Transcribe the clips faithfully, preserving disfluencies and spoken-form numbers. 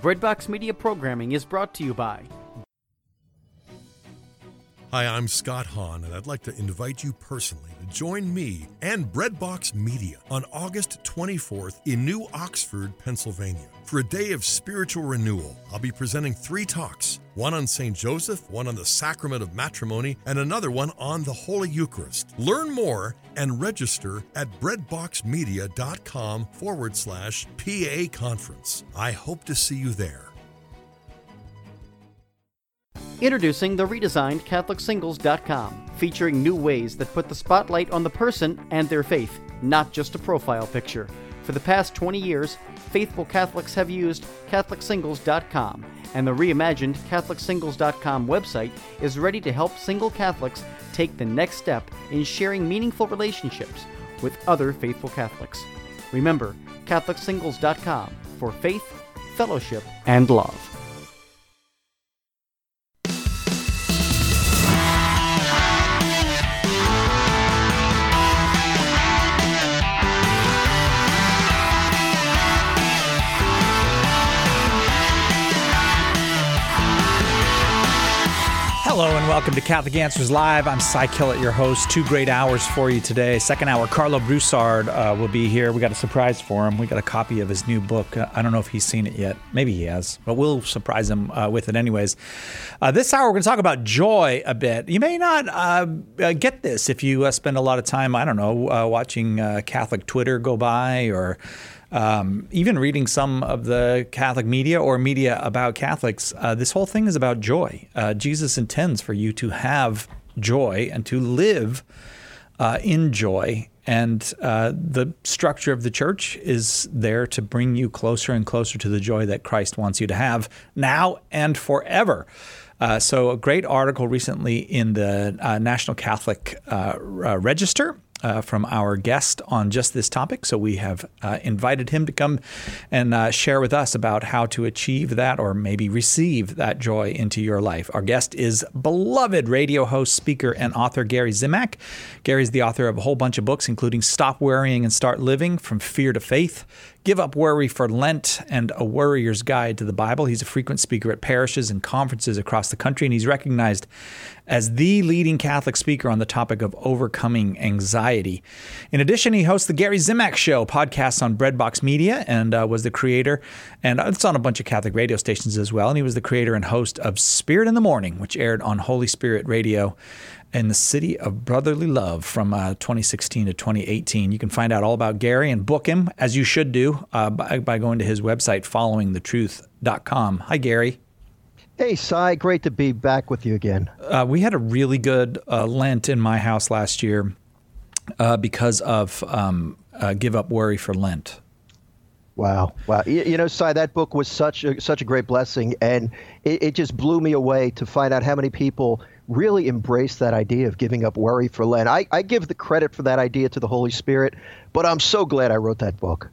Breadbox Media programming is brought to you by... Hi, I'm Scott Hahn, and I'd like to invite you personally to join me and Breadbox Media on August twenty-fourth in New Oxford, Pennsylvania, for a day of spiritual renewal. I'll be presenting three talks, one on Saint Joseph, one on the Sacrament of Matrimony, and another one on the Holy Eucharist. Learn more and register at breadboxmedia.com forward slash PA conference. I hope to see you there. Introducing the redesigned Catholic Singles dot com, featuring new ways that put the spotlight on the person and their faith, not just a profile picture. For the past twenty years, faithful Catholics have used Catholic Singles dot com, and the reimagined Catholic Singles dot com website is ready to help single Catholics take the next step in sharing meaningful relationships with other faithful Catholics. Remember, Catholic Singles dot com for faith, fellowship, and love. Hello and welcome to Catholic Answers Live. I'm Cy Killett, your host. Two great hours for you today. Second hour, Carlo Broussard uh, will be here. We got a surprise for him. We got a copy of his new book. Uh, I don't know if he's seen it yet. Maybe he has, but we'll surprise him uh, with it anyways. Uh, this hour, we're going to talk about joy a bit. You may not uh, uh, get this if you uh, spend a lot of time, I don't know, uh, watching uh, Catholic Twitter go by or Um, even reading some of the Catholic media or media about Catholics. Uh, this whole thing is about joy. Uh, Jesus intends for you to have joy and to live uh, in joy. And uh, the structure of the church is there to bring you closer and closer to the joy that Christ wants you to have now and forever. Uh, so a great article recently in the uh, National Catholic uh, uh, Register Uh, from our guest on just this topic. So we have uh, invited him to come and uh, share with us about how to achieve that or maybe receive that joy into your life. Our guest is beloved radio host, speaker, and author Gary Zimak. Gary's the author of a whole bunch of books, including Stop Worrying and Start Living, From Fear to Faith, Give Up Worry for Lent, and A Worrier's Guide to the Bible. He's a frequent speaker at parishes and conferences across the country, and he's recognized as the leading Catholic speaker on the topic of overcoming anxiety. In addition, he hosts the Gary Zimak Show podcast on Breadbox Media and uh, was the creator, and it's on a bunch of Catholic radio stations as well, and he was the creator and host of Spirit in the Morning, which aired on Holy Spirit Radio in the city of brotherly love from uh, twenty sixteen to twenty eighteen. You can find out all about Gary and book him, as you should do, uh, by, by going to his website, following the truth dot com. Hi, Gary. Hey, Cy. Great to be back with you again. Uh, we had a really good uh, Lent in my house last year uh, because of um, uh, Give Up Worry for Lent. Wow. Wow. You, you know, Cy, that book was such a, such a great blessing, and it, it just blew me away to find out how many people really embrace that idea of giving up worry for Lent. I, I give the credit for that idea to the Holy Spirit, but I'm so glad I wrote that book.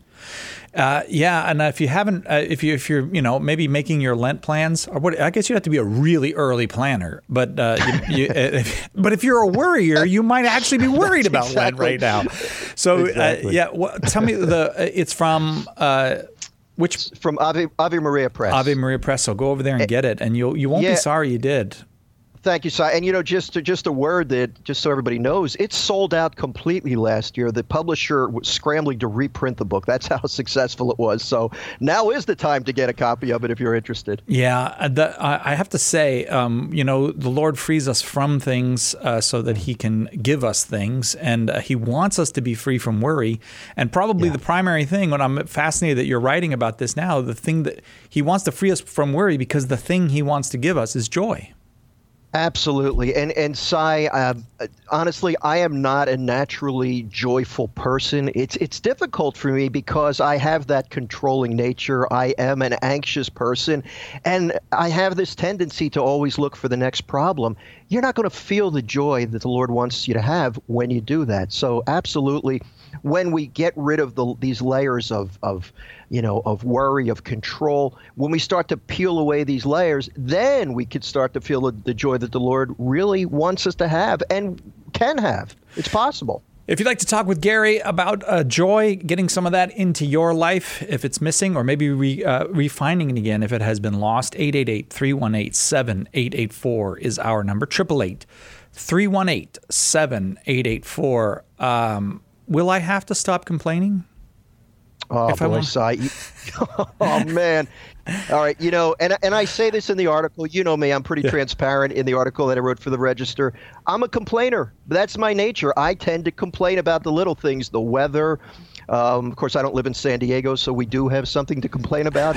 Uh, yeah, and if you haven't, uh, if you if you're you know maybe making your Lent plans, or what, I guess you have to be a really early planner. But uh, you, you, if, but if you're a worrier, you might actually be worried about exactly. Lent right now. So exactly. uh, yeah, well, tell me the it's from. Uh, which it's from Ave, Ave Maria Press. Ave Maria Press. So go over there and get it, and you'll you won't yeah. be sorry you did. Thank you, Cy. And, you know, just just a word that, just so everybody knows, it sold out completely last year. The publisher was scrambling to reprint the book. That's how successful it was. So now is the time to get a copy of it if you're interested. Yeah, the, I have to say, um, you know, the Lord frees us from things uh, so that he can give us things. And uh, he wants us to be free from worry. And probably yeah. the primary thing, when I'm fascinated that you're writing about this now, the thing that he wants to free us from worry because the thing he wants to give us is joy. Absolutely. And, and Cy, uh, honestly, I am not a naturally joyful person. It's it's difficult for me because I have that controlling nature. I am an anxious person, and I have this tendency to always look for the next problem. You're not going to feel the joy that the Lord wants you to have when you do that. So absolutely, when we get rid of the, these layers of, of, you know, of worry, of control, when we start to peel away these layers, then we could start to feel the, the joy that the Lord really wants us to have and can have. It's possible. If you'd like to talk with Gary about uh, joy, getting some of that into your life if it's missing, or maybe re, uh, refining it again if it has been lost, eight eight eight, three one eight, seven eight eight four is our number, eight eight eight, three one eight, seven eight eight four. Um, will I have to stop complaining? Oh, if boy, Cy. Oh, man. All right. You know, and, and I say this in the article. You know me. I'm pretty yeah. transparent in the article that I wrote for the Register. I'm a complainer. That's my nature. I tend to complain about the little things, the weather. Um, of course, I don't live in San Diego, so we do have something to complain about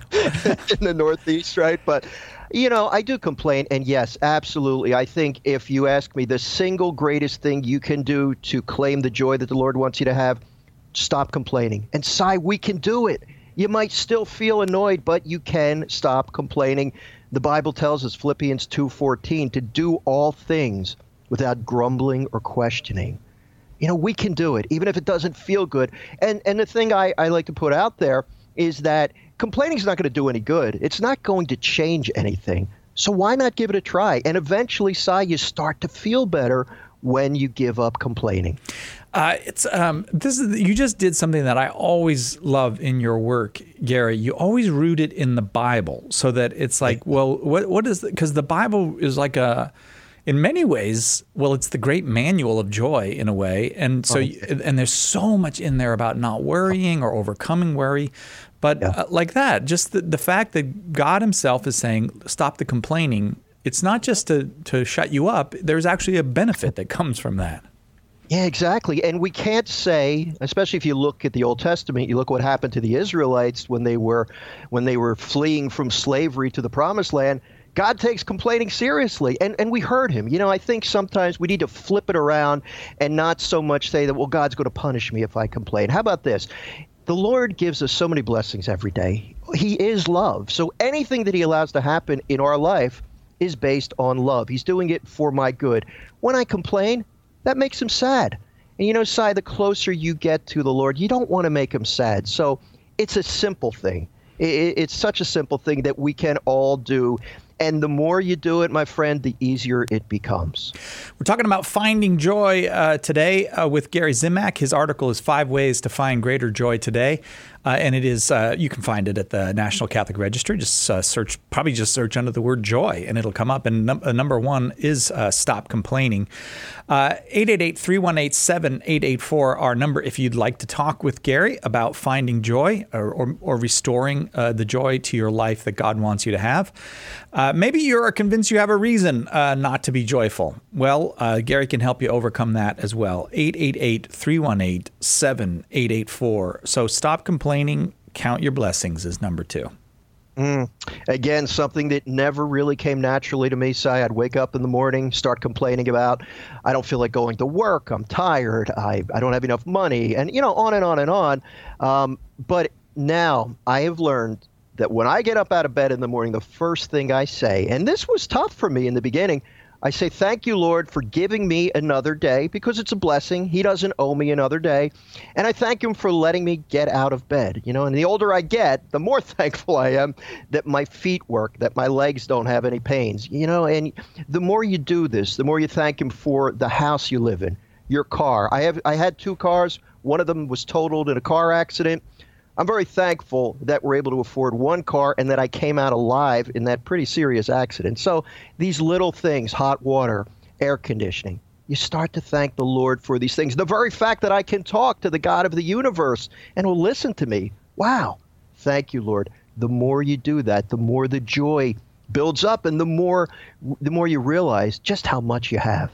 in the Northeast, right? But, you know, I do complain. And yes, absolutely. I think if you ask me the single greatest thing you can do to claim the joy that the Lord wants you to have, stop complaining. And Cy, we can do it. You might still feel annoyed, but you can stop complaining. The Bible tells us, Philippians two fourteen, to do all things without grumbling or questioning. You know, we can do it, even if it doesn't feel good. And and the thing I, I like to put out there is that complaining is not going to do any good. It's not going to change anything. So why not give it a try? And eventually, Cy, you start to feel better when you give up complaining. Uh, it's um, this is you just did something that I always love in your work, Gary. You always root it in the Bible, so that it's like, well, what what is because the Bible is like a, in many ways, well, it's the great manual of joy in a way, and so oh. and there's so much in there about not worrying or overcoming worry, but yeah. uh, like that, just the the fact that God Himself is saying, stop the complaining. It's not just to to shut you up. There's actually a benefit that comes from that. Yeah, exactly. And we can't say, especially if you look at the Old Testament, you look what happened to the Israelites when they were when they were fleeing from slavery to the Promised Land. God takes complaining seriously, and and we heard Him. You know, I think sometimes we need to flip it around and not so much say that, well, God's going to punish me if I complain. How about this? The Lord gives us so many blessings every day. He is love. So anything that He allows to happen in our life is based on love. He's doing it for my good. When I complain, that makes Him sad. And you know, Cy, the closer you get to the Lord, you don't want to make Him sad. So it's a simple thing. It's such a simple thing that we can all do. And the more you do it, my friend, the easier it becomes. We're talking about finding joy uh, today uh, with Gary Zimak. His article is Five Ways to Find Greater Joy Today. Uh, and it is, uh, you can find it at the National Catholic Register. Just uh, search, probably just search under the word joy, and it'll come up. And num- uh, number one is uh, stop complaining. Uh, eight eight eight, three one eight, seven eight eight four, our number if you'd like to talk with Gary about finding joy or, or, or restoring uh, the joy to your life that God wants you to have. Uh, maybe you're convinced you have a reason uh, not to be joyful. Well, uh, Gary can help you overcome that as well. eight eight eight, three one eight, seven eight eight four. So stop complaining. Count your blessings is number two. Mm. Again, something that never really came naturally to me. Cy, I'd wake up in the morning, start complaining about, I don't feel like going to work. I'm tired. I, I don't have enough money. And, you know, on and on and on. Um, but now I have learned that when I get up out of bed in the morning, the first thing I say, and this was tough for me in the beginning, I say, thank you, Lord, for giving me another day, because it's a blessing. He doesn't owe me another day. And I thank Him for letting me get out of bed. You know, and the older I get, the more thankful I am that my feet work, that my legs don't have any pains. You know, and the more you do this, the more you thank Him for the house you live in, your car. I have I had two cars. One of them was totaled in a car accident. I'm very thankful that we're able to afford one car and that I came out alive in that pretty serious accident. So these little things, hot water, air conditioning, you start to thank the Lord for these things. The very fact that I can talk to the God of the universe and will listen to me. Wow. Thank you, Lord. The more you do that, the more the joy builds up, and the more the more you realize just how much you have.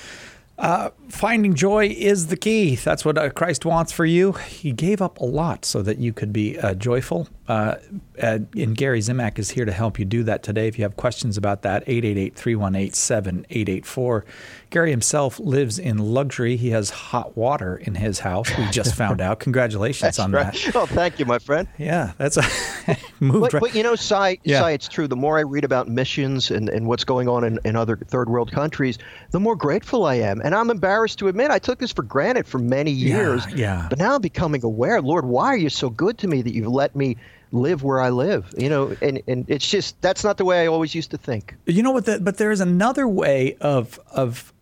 Uh, finding joy is the key. That's what uh, Christ wants for you. He gave up a lot so that you could be uh, joyful. Uh, and Gary Zimak is here to help you do that today. If you have questions about that, eight eight eight, three one eight, seven eight eight four. Gary himself lives in luxury. He has hot water in his house. We just found out. Congratulations that's on right. that. Oh, thank you, my friend. Yeah, that's a move. But, but you know, Cy, yeah. Cy, it's true. The more I read about missions and, and what's going on in, in other third world countries, the more grateful I am. And I'm embarrassed to admit I took this for granted for many years. Yeah, yeah. But now I'm becoming aware. Lord, why are you so good to me that you've let me live where I live? You know, and, and it's just, that's not the way I always used to think. You know what? The, but there's another way of of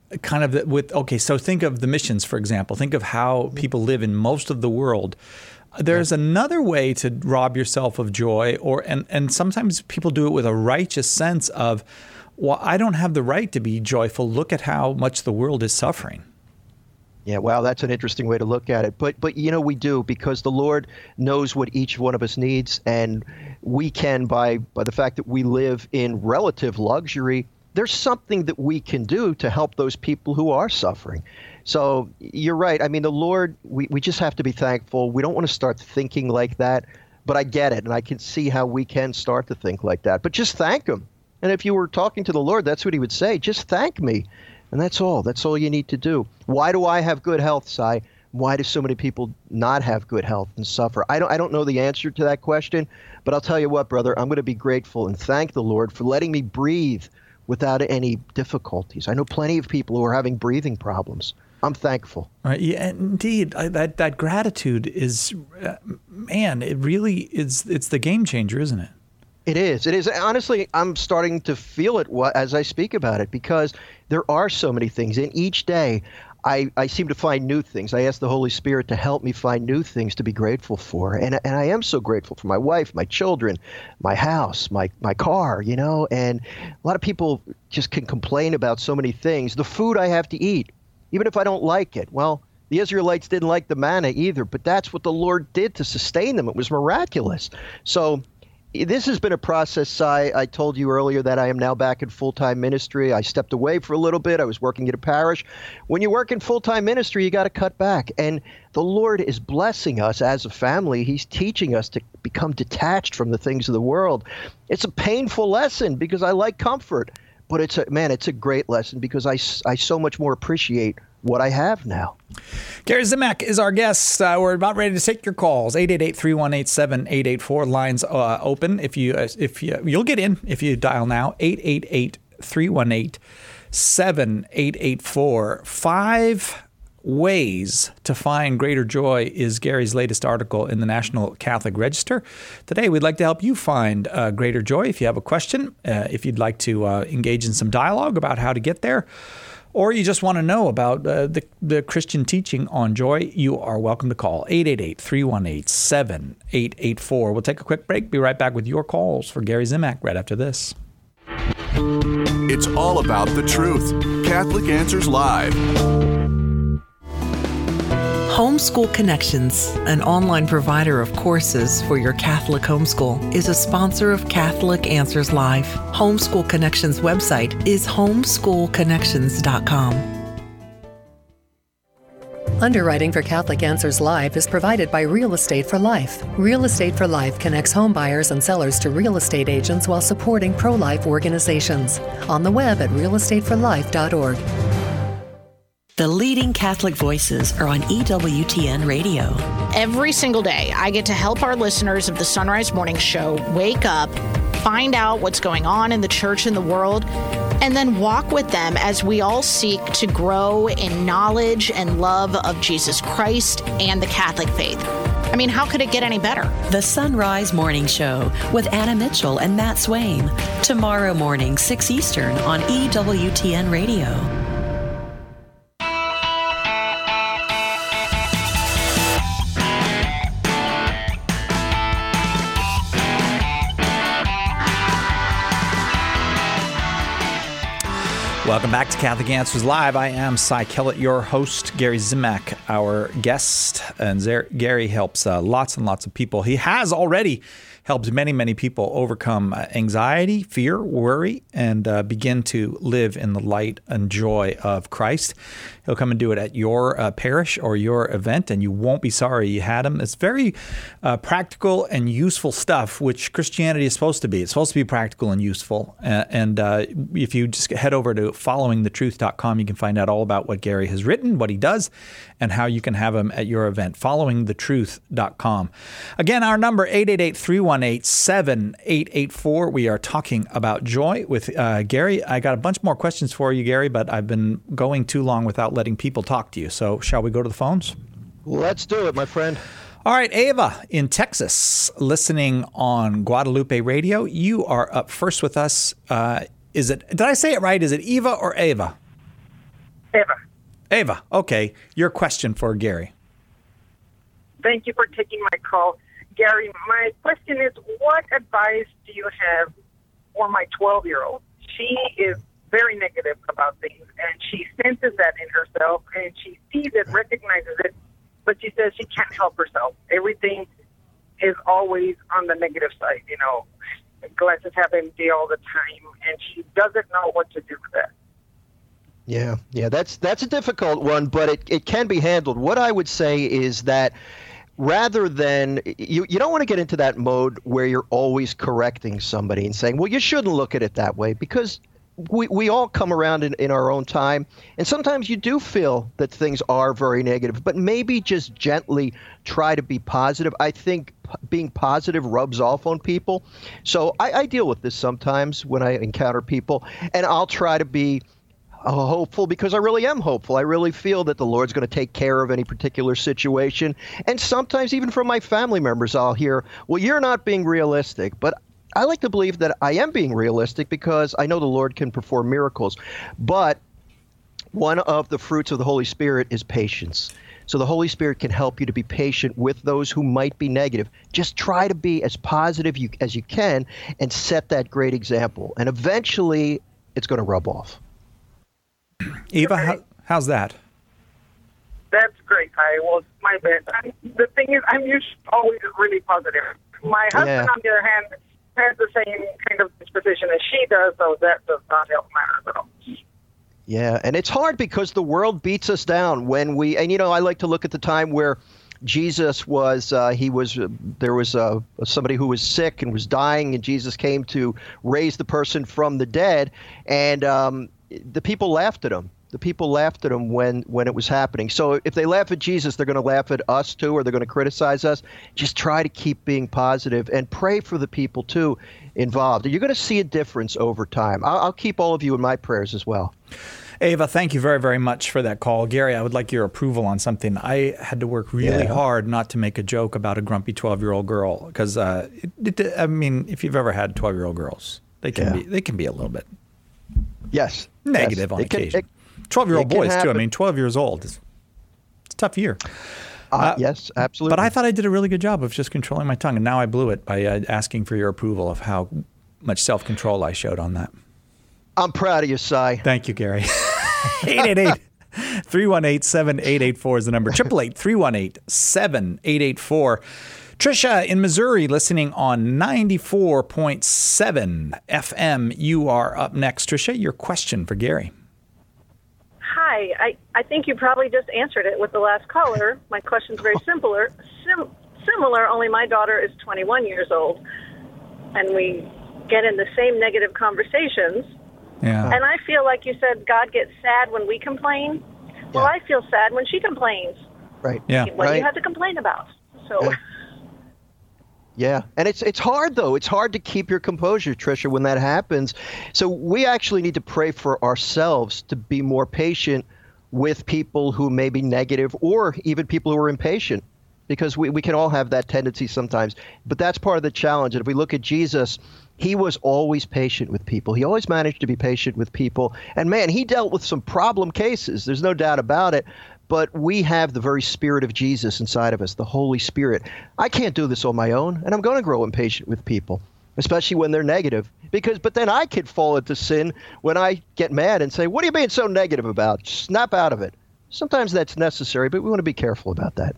kind of with, okay, so think of the missions, for example. Think of how people live in most of the world. There's another way to rob yourself of joy, or and, and sometimes people do it with a righteous sense of, well, I don't have the right to be joyful. Look at how much the world is suffering. Yeah, wow, that's an interesting way to look at it. But, but you know, we do, because the Lord knows what each one of us needs, and we can, by by the fact that we live in relative luxury, there's something that we can do to help those people who are suffering. So you're right. I mean, the Lord, we, we just have to be thankful. We don't want to start thinking like that, but I get it, and I can see how we can start to think like that. But just thank him. And if you were talking to the Lord, that's what he would say. Just thank me. And that's all. That's all you need to do. Why do I have good health, Si? Why do so many people not have good health and suffer? I don't I don't know the answer to that question, but I'll tell you what, brother, I'm going to be grateful and thank the Lord for letting me breathe without any difficulties. I know plenty of people who are having breathing problems. I'm thankful. Uh, yeah, indeed. I, that that gratitude is, uh, man, it really is. It's the game changer, isn't it? It is. It is. Honestly, I'm starting to feel it as I speak about it, because there are so many things. And each day, I, I seem to find new things. I ask the Holy Spirit to help me find new things to be grateful for. And, and I am so grateful for my wife, my children, my house, my, my car, you know. And a lot of people just can complain about so many things. The food I have to eat, even if I don't like it. Well, the Israelites didn't like the manna either, but that's what the Lord did to sustain them. It was miraculous. So this has been a process. I, I told you earlier that I am now back in full-time ministry. I stepped away for a little bit. I was working at a parish. When you work in full-time ministry, you got to cut back. And the Lord is blessing us as a family. He's teaching us to become detached from the things of the world. It's a painful lesson because I like comfort. But it's a, man, it's a great lesson because I, I so much more appreciate what I have now. Gary Zimak is our guest. Uh, we're about ready to take your calls. eight eight eight, three one eight, seven eight eight four. Lines uh, open. If you, uh, if you, you'll get in if you dial now. eight eight eight, three one eight, seven eight eight four. Five ways to find greater joy is Gary's latest article in the National Catholic Register. Today, we'd like to help you find uh, greater joy. If you have a question, uh, if you'd like to uh, engage in some dialogue about how to get there, or you just want to know about uh, the, the Christian teaching on joy, you are welcome to call eight eight eight, three one eight, seven eight eight four. We'll take a quick break. Be right back with your calls for Gary Zimak right after this. It's all about the truth. Catholic Answers Live. Homeschool Connections, an online provider of courses for your Catholic homeschool, is a sponsor of Catholic Answers Live. Homeschool Connections website is homeschool connections dot com. Underwriting for Catholic Answers Live is provided by Real Estate for Life. Real Estate for Life connects home buyers and sellers to real estate agents while supporting pro-life organizations. On the web at real estate for life dot org. The leading Catholic voices are on E W T N Radio. Every single day, I get to help our listeners of the Sunrise Morning Show wake up, find out what's going on in the church and the world, and then walk with them as we all seek to grow in knowledge and love of Jesus Christ and the Catholic faith. I mean, how could it get any better? The Sunrise Morning Show with Anna Mitchell and Matt Swain. Tomorrow morning, six Eastern on E W T N Radio. Welcome back to Catholic Answers Live. I am Si Kellett, your host. Gary Zimak, our guest. And Gary helps uh, lots and lots of people. He has already helped many, many people overcome uh, anxiety, fear, worry, and uh, begin to live in the light and joy of Christ. He'll come and do it at your uh, parish or your event, and you won't be sorry you had him. It's very uh, practical and useful stuff, which Christianity is supposed to be. It's supposed to be practical and useful. Uh, and uh, if you just head over to following the truth dot com, you can find out all about what Gary has written, what he does, and how you can have him at your event. following the truth dot com. Again, our number, eight eight eight, three one eight, seven eight eight four. We are talking about joy with uh, Gary. I got a bunch more questions for you, Gary, but I've been going too long without letting people talk to you. So shall we go to the phones? Let's do it, my friend. All right, Ava in Texas, listening on Guadalupe Radio. You are up first with us. Uh, is it? Did I say it right? Is it Eva or Ava? Eva. Ava, okay. Your question for Gary. Thank you for taking my call. Gary, my question is, what advice do you have for my twelve-year-old? She is very negative about things, and she senses that in herself, and she sees it, recognizes it, but she says she can't help herself. Everything is always on the negative side, you know. Glasses have empty all the time, and she doesn't know what to do with that. Yeah, yeah, that's that's a difficult one, but it, it can be handled. What I would say is that rather than, you, you don't want to get into that mode where you're always correcting somebody and saying, well, you shouldn't look at it that way, because we, we all come around in, in our own time, and sometimes you do feel that things are very negative, but maybe just gently try to be positive. I think p- being positive rubs off on people. So I, I deal with this sometimes when I encounter people, and I'll try to be uh, hopeful, because I really am hopeful. I really feel that the Lord's going to take care of any particular situation. And sometimes even from my family members, I'll hear, well, you're not being realistic. But I like to believe that I am being realistic, because I know the Lord can perform miracles. But one of the fruits of the Holy Spirit is patience. So the Holy Spirit can help you to be patient with those who might be negative. Just try to be as positive you, as you can, and set that great example. And eventually, it's going to rub off. Eva, how, how's that? That's great. I was my bad. I, the thing is, I'm usually always really positive. My husband, Yeah. on the other hand, has the same kind of disposition as she does, so that does not help matters at all. Yeah, and it's hard because the world beats us down when we, and you know, I like to look at the time where Jesus was, uh, he was, uh, there was uh, somebody who was sick and was dying, and Jesus came to raise the person from the dead, and um, the people laughed at him. The people laughed at him when, when it was happening. So if they laugh at Jesus, they're going to laugh at us too, or they're going to criticize us. Just try to keep being positive and pray for the people too involved. And you're going to see a difference over time. I'll, I'll keep all of you in my prayers as well. Ava, thank you very, very much for that call. Gary, I would like your approval on something. I had to work really Yeah. hard not to make a joke about a grumpy twelve-year-old girl, because, uh, it, it, I mean, if you've ever had twelve-year-old girls, they can Yeah. be they can be a little bit Yes. negative yes. on It can- occasion. it- twelve-year-old it can boys, too. I happen. mean, twelve years old. It's, it's a tough year. Uh, Uh, yes, absolutely. But I thought I did a really good job of just controlling my tongue, and now I blew it by uh, asking for your approval of how much self-control I showed on that. I'm proud of you, Cy. Thank you, Gary. eight eight eight, three one eight, seven eight eight four is the number. eight eight eight, three one eight, seven eight eight four. Trisha in Missouri, listening on ninety-four point seven F M. You are up next. Trisha, your question for Gary. Hi. I, I think you probably just answered it with the last caller. My question's very simpler, sim, similar, only my daughter is twenty-one years old, and we get in the same negative conversations. Yeah. And I feel like you said God gets sad when we complain. Well, Yeah. I feel sad when she complains. Right. Yeah. What do Right. you have to complain about? So, Yeah. Yeah, and it's it's hard though. It's hard to keep your composure, Trisha, when that happens. So we actually need to pray for ourselves to be more patient with people who may be negative, or even people who are impatient, because we, we can all have that tendency sometimes. But that's part of the challenge. And if we look at Jesus, he was always patient with people. He always managed to be patient with people. And man, he dealt with some problem cases. There's no doubt about it. But we have the very Spirit of Jesus inside of us, the Holy Spirit. I can't do this on my own, and I'm going to grow impatient with people, especially when they're negative. Because, but then I could fall into sin when I get mad and say, what are you being so negative about? Snap out of it. Sometimes that's necessary, but we want to be careful about that.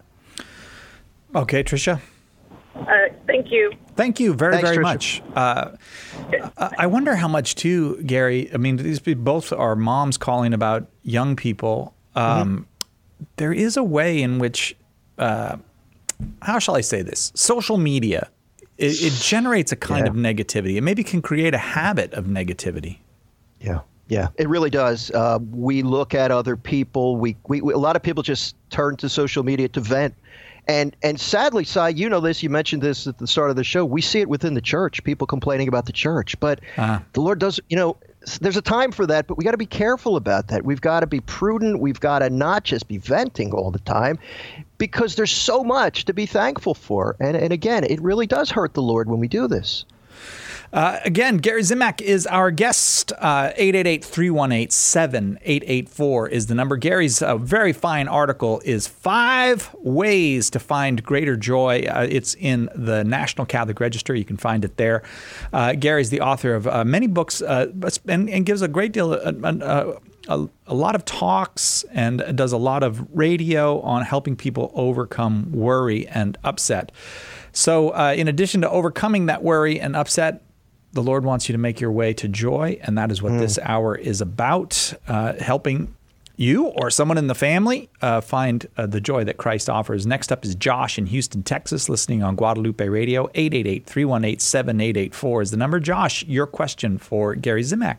Okay, Trisha. uh, thank you. Thank you very, Thanks, very Trisha. much. Uh, I I wonder how much, too, Gary, I mean, these be- both are moms calling about young people. Um, Mm-hmm. There is a way in which, uh, how shall I say this? Social media, it, it generates a kind Yeah. of negativity. It maybe can create a habit of negativity. Yeah, yeah, it really does. Uh, we look at other people. We, we, we a lot of people just turn to social media to vent. And and sadly, Cy, you know this, you mentioned this at the start of the show. We see it within the church, people complaining about the church. But Uh-huh. the Lord does, you know, there's a time for that, but we got to be careful about that. We've got to be prudent. We've got to not just be venting all the time, because there's so much to be thankful for. And and again, it really does hurt the Lord when we do this. Uh, again, Gary Zimak is our guest. Uh, eight eight eight, three one eight, seven eight eight four is the number. Gary's uh, very fine article is Five Ways to Find Greater Joy. Uh, it's in the National Catholic Register. You can find it there. Uh, Gary's the author of uh, many books uh, and, and gives a great deal of uh, A, a lot of talks and does a lot of radio on helping people overcome worry and upset. So uh, in addition to overcoming that worry and upset, the Lord wants you to make your way to joy, and that is what mm. this hour is about, uh, helping you or someone in the family uh, find uh, the joy that Christ offers. Next up is Josh in Houston, Texas, listening on Guadalupe Radio. eight eight eight, three one eight, seven eight eight four is the number. Josh, your question for Gary Zimak.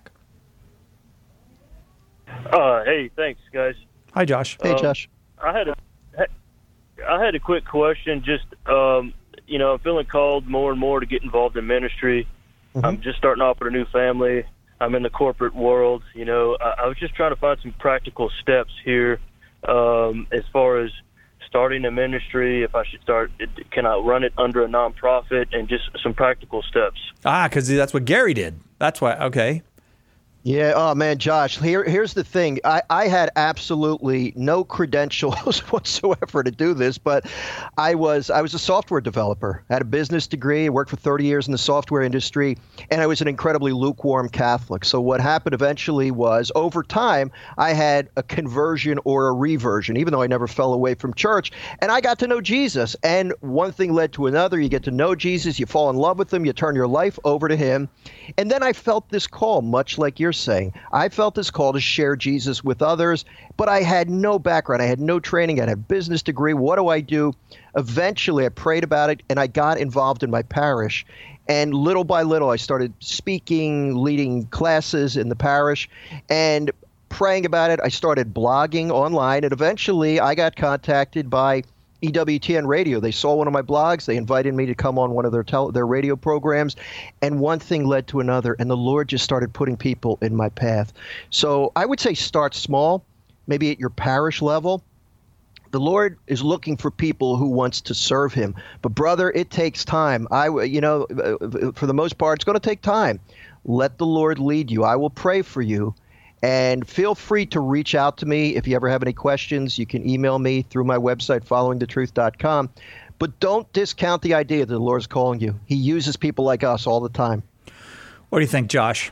Uh, hey, thanks, guys. Hi, Josh. Hey, um, Josh. I had a, I had a quick question. Just, um, you know, I'm feeling called more and more to get involved in ministry. Mm-hmm. I'm just starting off with a new family. I'm in the corporate world. You know, I, I was just trying to find some practical steps here um, as far as starting a ministry, if I should start, can I run it under a nonprofit, and just some practical steps. Ah, because that's what Gary did. That's why, okay. Yeah. Oh, man, Josh, here, here's the thing. I, I had absolutely no credentials whatsoever to do this, but I was I was a software developer. I had a business degree. I worked for thirty years in the software industry, and I was an incredibly lukewarm Catholic. So what happened eventually was, over time, I had a conversion or a reversion, even though I never fell away from church, and I got to know Jesus. And one thing led to another. You get to know Jesus, you fall in love with him, you turn your life over to him. And then I felt this call, much like you're saying. I felt this call to share Jesus with others, but I had no background. I had no training. I had a business degree. What do I do? Eventually, I prayed about it, and I got involved in my parish. And little by little, I started speaking, leading classes in the parish, and praying about it. I started blogging online, and eventually I got contacted by E W T N Radio. They saw one of my blogs. They invited me to come on one of their tele- their radio programs, and one thing led to another, and the Lord just started putting people in my path. So I would say start small, maybe at your parish level. The Lord is looking for people who wants to serve him. But brother, it takes time. I, you know, for the most part, it's going to take time. Let the Lord lead you. I will pray for you. And feel free to reach out to me if you ever have any questions. You can email me through my website, following the truth dot com. But don't discount the idea that the Lord's calling you. He uses people like us all the time. What do you think, Josh?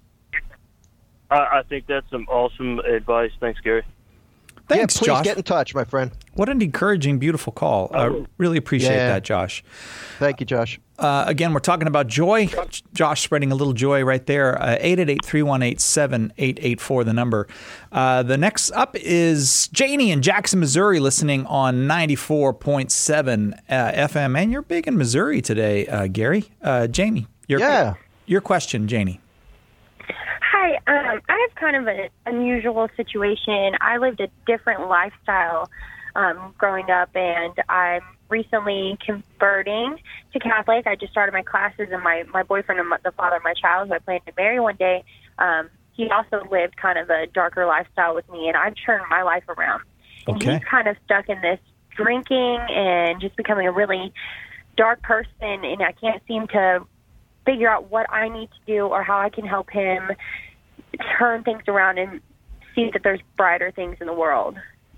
I, I think that's some awesome advice. Thanks, Gary. Thanks, yeah, please Josh. Get in touch, my friend. What an encouraging, beautiful call. I uh, really appreciate yeah. that, Josh. Thank you, Josh. Uh, again, we're talking about joy. Josh spreading a little joy right there. Uh, eight eight eight, three one eight, seven eight eight four, the number. Uh, the next up is Janie in Jackson, Missouri, listening on ninety-four point seven uh, F M. And you're big in Missouri today, uh, Gary. Uh, Janie, your, yeah. your question, Janie. Hi, um, I have kind of an unusual situation. I lived a different lifestyle um, growing up, and I'm recently converting to Catholic. I just started my classes, and my, my boyfriend and my, the father of my child, who I plan to marry one day, um, he also lived kind of a darker lifestyle with me, and I've turned my life around. And okay. he's kind of stuck in this drinking and just becoming a really dark person, and I can't seem to figure out what I need to do or how I can help him turn things around and see that there's brighter things in the world.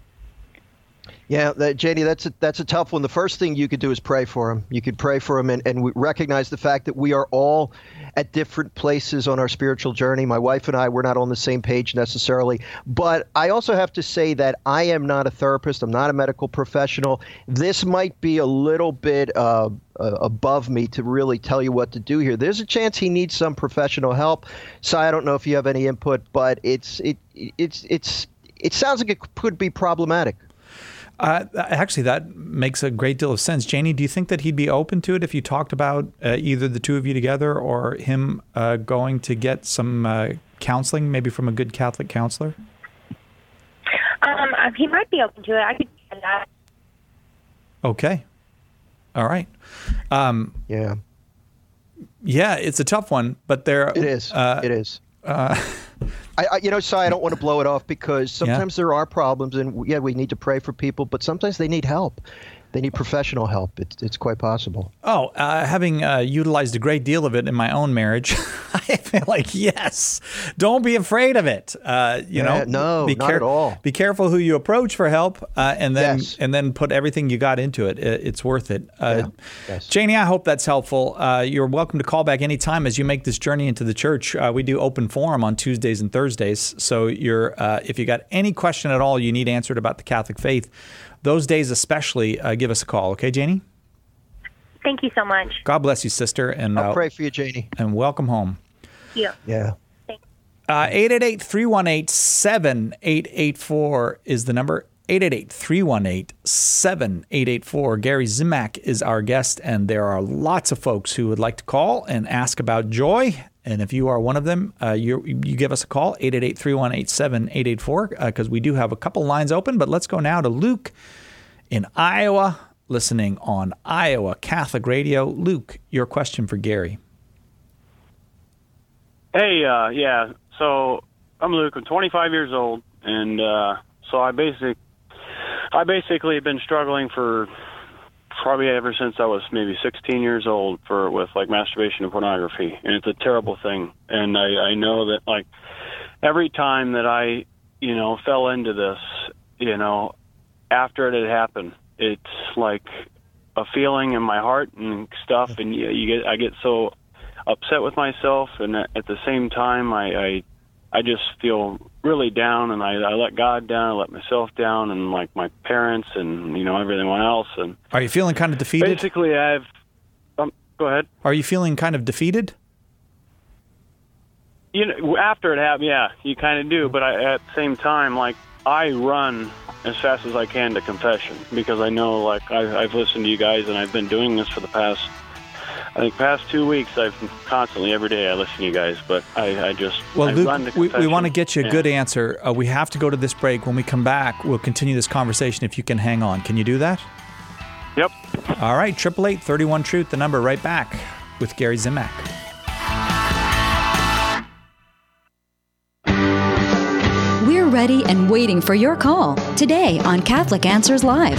Yeah, that, J D, that's a, that's a tough one. The first thing you could do is pray for him. You could pray for him and, and we recognize the fact that we are all at different places on our spiritual journey. My wife and I, we're not on the same page necessarily. But I also have to say that I am not a therapist. I'm not a medical professional. This might be a little bit uh, uh, above me to really tell you what to do here. There's a chance he needs some professional help. So I don't know if you have any input, but it's it it's it's it sounds like it could be problematic. Uh, actually, that makes a great deal of sense. Janie, do you think that he'd be open to it if you talked about uh, either the two of you together or him uh, going to get some uh, counseling, maybe from a good Catholic counselor? Um, he might be open to it. I could do that. Okay. All right. Um, yeah. Yeah, it's a tough one, but there... It is. Uh, it is. Uh, I, I, you know, Si, I don't want to blow it off because sometimes yeah. there are problems, and yeah, we need to pray for people, but sometimes they need help. they need professional help. It's it's quite possible. Oh, uh, having uh, utilized a great deal of it in my own marriage, I feel like, yes, don't be afraid of it. Uh, you Yeah, know, no, be not at all. Be careful who you approach for help, uh, and then Yes. and then put everything you got into it. It- It's worth it. Uh, Yeah, yes. Janie, I hope that's helpful. Uh, you're welcome to call back anytime as you make this journey into the church. Uh, we do open forum on Tuesdays and Thursdays, so you're uh, if you got any question at all you need answered about the Catholic faith, those days especially, uh, give us a call. Okay, Janie? Thank you so much. God bless you, sister, and I'll uh, pray for you, Janie. and welcome home. Yeah. Yeah. Uh, eight eight eight, three one eight, seven eight eight four is the number. eight eight eight, three one eight, seven eight eight four. Gary Zimak is our guest, and there are lots of folks who would like to call and ask about joy. And if you are one of them, uh, you you give us a call, eight eight eight, three one eight, seven eight eight four, because we do have a couple lines open. But let's go now to Luke in Iowa, listening on Iowa Catholic Radio. Luke, your question for Gary. Hey, uh, yeah. So I'm Luke. I'm twenty-five years old, and uh, so I basic, I basically have been struggling for probably ever since I was maybe sixteen years old for with like masturbation and pornography, and it's a terrible thing. And I, I know that like every time that I, you know, fell into this, you know, after it had happened, it's like a feeling in my heart and stuff, and you, you get I get so upset with myself, and at the same time I I, I just feel really down, and I, I let God down, I let myself down, and like my parents and you know everyone else. And Are you feeling kind of defeated? basically I've um, go ahead. Are you feeling kind of defeated? You know, after it happened, yeah, you kind of do. But I, at the same time, like I run as fast as I can to confession because I know, like I, I've listened to you guys, and I've been doing this for the past, I think, past two weeks. I've constantly every day I listen to you guys, but I, I just Well, I Luke, run to we, confession. we want to get you a Yeah. good answer. Uh, we have to go to this break. When we come back, we'll continue this conversation if you can hang on. Can you do that? Yep. All right, eight eight eight, three one, truth, the number. Right back with Gary Zimak. We're ready and waiting for your call today on Catholic Answers Live.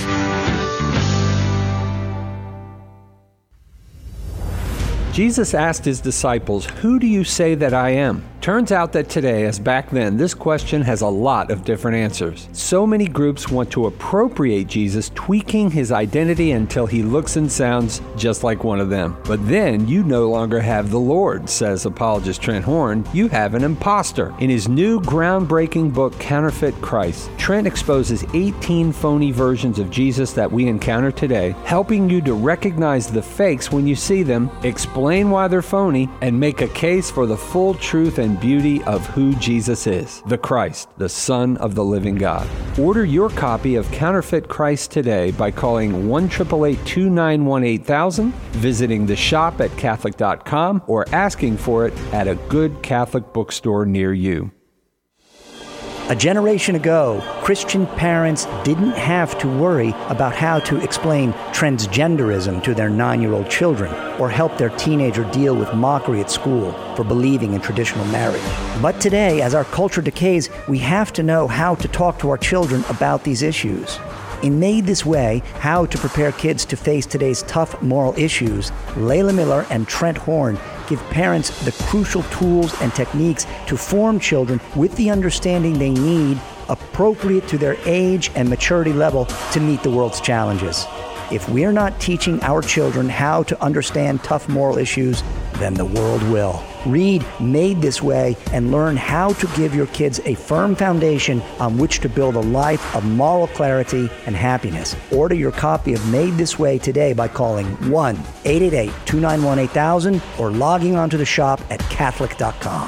Jesus asked his disciples, "Who do you say that I am?" Turns out that today, as back then, this question has a lot of different answers. So many groups want to appropriate Jesus, tweaking his identity until he looks and sounds just like one of them. But then you no longer have the Lord, says apologist Trent Horn. You have an imposter. In his new groundbreaking book, Counterfeit Christ, Trent exposes eighteen phony versions of Jesus that we encounter today, helping you to recognize the fakes when you see them, explain why they're phony, and make a case for the full truth and beauty of who Jesus is, the Christ, the Son of the living God. Order your copy of Counterfeit Christ today by calling one eight eight eight, two nine one, eight thousand, visiting the shop at Catholic dot com, or asking for it at a good Catholic bookstore near you. A generation ago, Christian parents didn't have to worry about how to explain transgenderism to their nine-year-old children or help their teenager deal with mockery at school for believing in traditional marriage. But today, as our culture decays, we have to know how to talk to our children about these issues. In Made This Way, How to Prepare Kids to Face Today's Tough Moral Issues, Layla Miller and Trent Horn give parents the crucial tools and techniques to form children with the understanding they need, appropriate to their age and maturity level to meet the world's challenges. If we're not teaching our children how to understand tough moral issues, then the world will. Read Made This Way and learn how to give your kids a firm foundation on which to build a life of moral clarity and happiness. Order your copy of Made This Way today by calling one eight eight eight, two nine one, eight thousand or logging onto the shop at Catholic dot com.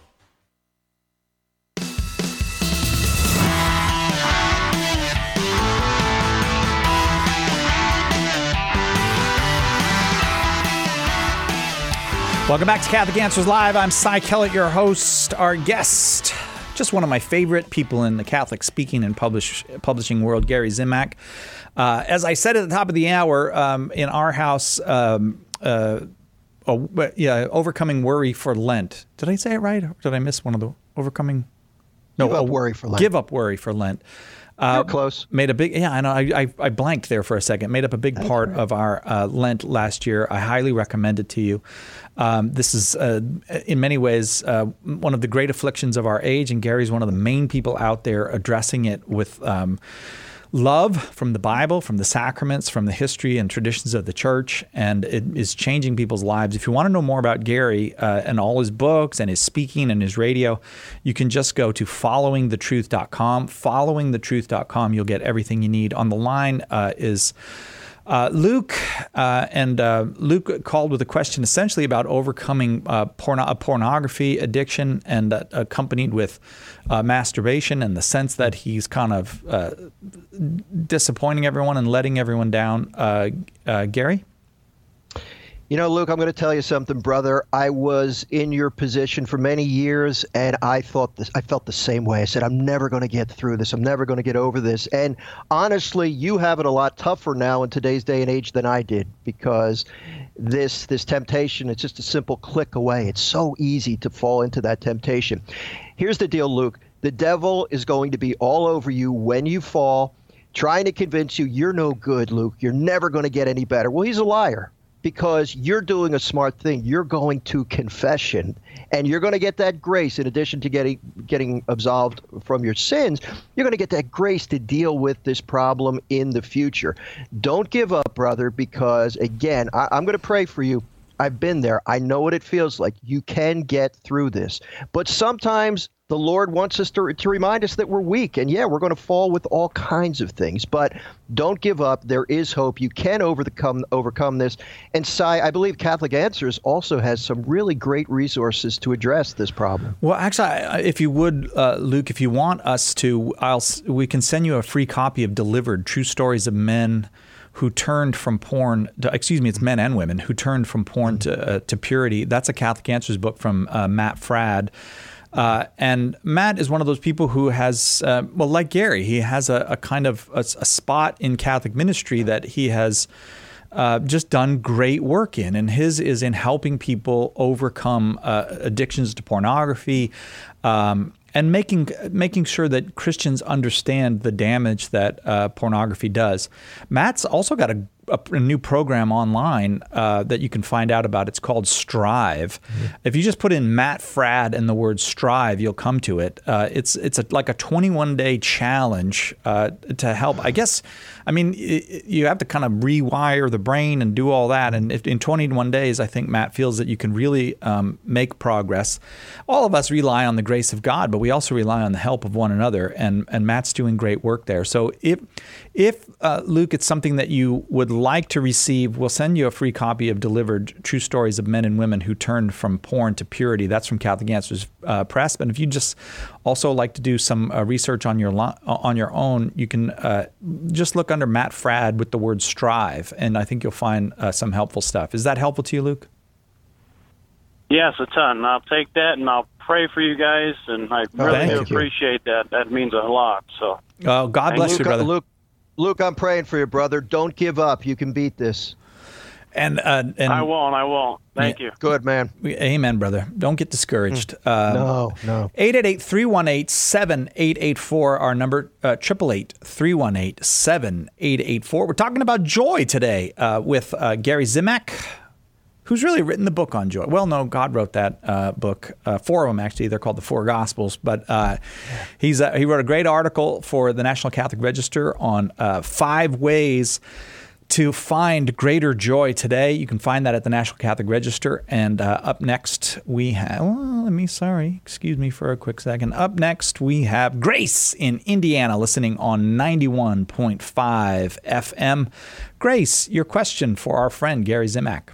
Welcome back to Catholic Answers Live. I'm Cy Kellett, your host. Our guest, just one of my favorite people in the Catholic speaking and publish, publishing world, Gary Zimak. Uh, as I said at the top of the hour, um, in our house, um, uh, oh, yeah, overcoming worry for Lent. Did I say it right? Or did I miss one of the overcoming? No, Give up worry for Lent. Give up worry for Lent. Uh, You're close. Made a big, yeah, I know. I, I, I blanked there for a second. Made up a big That's part right. of our uh, Lent last year. I highly recommend it to you. Um, this is, uh, in many ways, uh, one of the great afflictions of our age, and Gary's one of the main people out there addressing it with um, love from the Bible, from the sacraments, from the history and traditions of the church, and it is changing people's lives. If you want to know more about Gary uh, and all his books and his speaking and his radio, you can just go to following the truth dot com. following the truth dot com, you'll get everything you need. On the line uh, is uh, Luke, uh, and uh, Luke called with a question essentially about overcoming uh, porno- pornography addiction, and uh, accompanied with uh, masturbation, and the sense that he's kind of uh, disappointing everyone and letting everyone down. Uh, uh, Gary? You know, Luke, I'm going to tell you something, brother. I was in your position for many years, and I thought this, I felt the same way. I said, I'm never going to get through this. I'm never going to get over this. And honestly, you have it a lot tougher now in today's day and age than I did, because this this temptation, it's just a simple click away. It's so easy to fall into that temptation. Here's the deal, Luke. The devil is going to be all over you when you fall, trying to convince you you're no good, Luke. You're never going to get any better. Well, he's a liar. Because you're doing a smart thing. You're going to confession, and you're going to get that grace in addition to getting getting absolved from your sins. You're going to get that grace to deal with this problem in the future. Don't give up, brother, because, again, I, I'm going to pray for you. I've been there. I know what it feels like. You can get through this. But sometimes the Lord wants us to, to remind us that we're weak. And, yeah, we're going to fall with all kinds of things. But don't give up. There is hope. You can overcome overcome this. And, Cy, I believe Catholic Answers also has some really great resources to address this problem. Well, actually, if you would, uh, Luke, if you want us to, I'll we can send you a free copy of Delivered, True Stories of Men who turned from porn, to, excuse me, it's men and women, who turned from porn to, uh, to purity. That's a Catholic Answers book from uh, Matt Fradd. Uh, and Matt is one of those people who has, uh, well, like Gary, he has a, a kind of a, a spot in Catholic ministry that he has uh, just done great work in. And his is in helping people overcome uh, addictions to pornography, um, and making making sure that Christians understand the damage that uh, pornography does. Matt's also got a, a, a new program online uh, that you can find out about. It's called Strive. Mm-hmm. If you just put in Matt Fradd and the word Strive, you'll come to it. Uh, it's it's a, like a twenty-one day challenge uh, to help. I guess, I mean, it, you have to kind of rewire the brain and do all that. And if, in twenty-one days, I think Matt feels that you can really um, make progress. All of us rely on the grace of God, but we also rely on the help of one another. And, and Matt's doing great work there. So if, if uh, Luke, it's something that you would like to receive, we'll send you a free copy of Delivered, True Stories of Men and Women Who Turned from Porn to Purity. That's from Catholic Answers uh, Press. But if you just also like to do some uh, research on your lo- on your own, you can uh, just look under Matt Fradd with the word Strive, and I think you'll find uh, some helpful stuff. Is that helpful to you, Luke? Yes, a ton. I'll take that, and I'll pray for you guys, and I really do appreciate that. That means a lot. So, oh, God bless Luke, you, brother. Luke, Luke, I'm praying for you, brother. Don't give up. You can beat this. And uh, and I won't. I won't. Thank yeah, you. Good, man. Amen, brother. Don't get discouraged. Mm. Uh, no, no. eight eight eight, three one eight, seven eight eight four, our number, uh, eight eight eight, three one eight, seven eight eight four. We're talking about joy today uh, with uh, Gary Zimak, who's really written the book on joy. Well, no, God wrote that uh, book. Uh, four of them, actually. They're called the Four Gospels. But uh, he's uh, he wrote a great article for the National Catholic Register on uh, five ways to find greater joy today. You can find that at the National Catholic Register. And uh, up next, we have, well, let me, sorry, excuse me for a quick second. Up next, we have Grace in Indiana, listening on ninety-one point five F M. Grace, your question for our friend, Gary Zimak.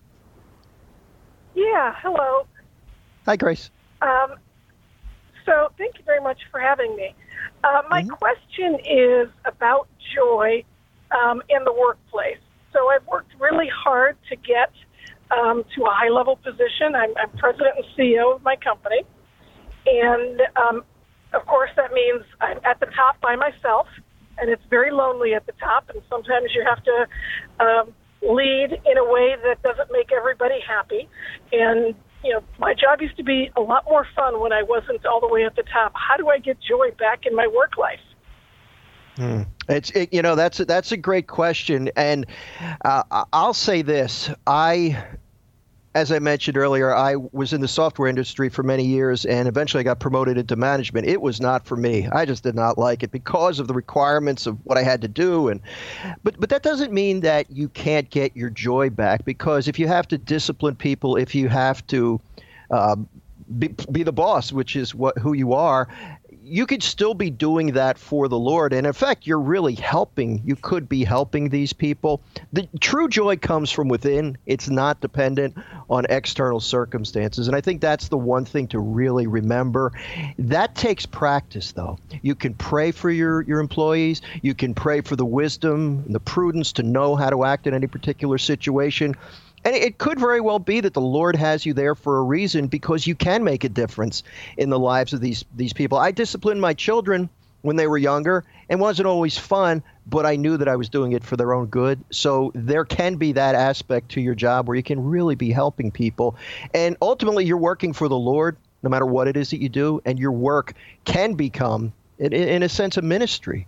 Yeah, hello. Hi, Grace. Um, so thank you very much for having me. Uh, my mm-hmm. question is about joy um, in the workplace. So I've worked really hard to get um, to a high-level position. I'm, I'm president and C E O of my company. And, um, of course, that means I'm at the top by myself, and it's very lonely at the top, and sometimes you have to um, lead in a way that doesn't make everybody happy. And, you know, my job used to be a lot more fun when I wasn't all the way at the top. How do I get joy back in my work life? Hmm. It's it, you know that's that's a great question, and uh, I'll say this: I, as I mentioned earlier, I was in the software industry for many years, and eventually I got promoted into management. It was not for me. I just did not like it because of the requirements of what I had to do, and but but that doesn't mean that you can't get your joy back, because if you have to discipline people, if you have to uh, be, be the boss, which is what who you are, you could still be doing that for the Lord. And in fact, you're really helping. You could be helping these people. The true joy comes from within. It's not dependent on external circumstances. And I think that's the one thing to really remember. That takes practice, though. You can pray for your, your employees. You can pray for the wisdom and the prudence to know how to act in any particular situation. And it could very well be that the Lord has you there for a reason, because you can make a difference in the lives of these these people. I disciplined my children when they were younger, and wasn't always fun, but I knew that I was doing it for their own good. So there can be that aspect to your job where you can really be helping people. And ultimately, you're working for the Lord, no matter what it is that you do, and your work can become, in, in a sense, a ministry.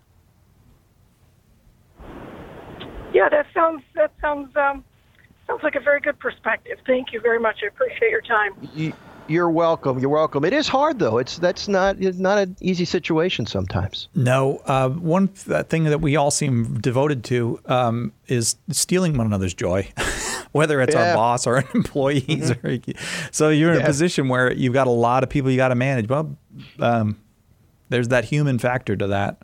Yeah, that sounds that sounds. Um... Sounds like a very good perspective. Thank you very much. I appreciate your time. You're welcome. You're welcome. It is hard, though. It's that's not it's not an easy situation sometimes. No. Uh, one th- thing that we all seem devoted to um, is stealing one another's joy, whether it's yeah. our boss or employees. Mm-hmm. Or, so you're in yeah. a position where you've got a lot of people you got to manage. Well, um, there's that human factor to that.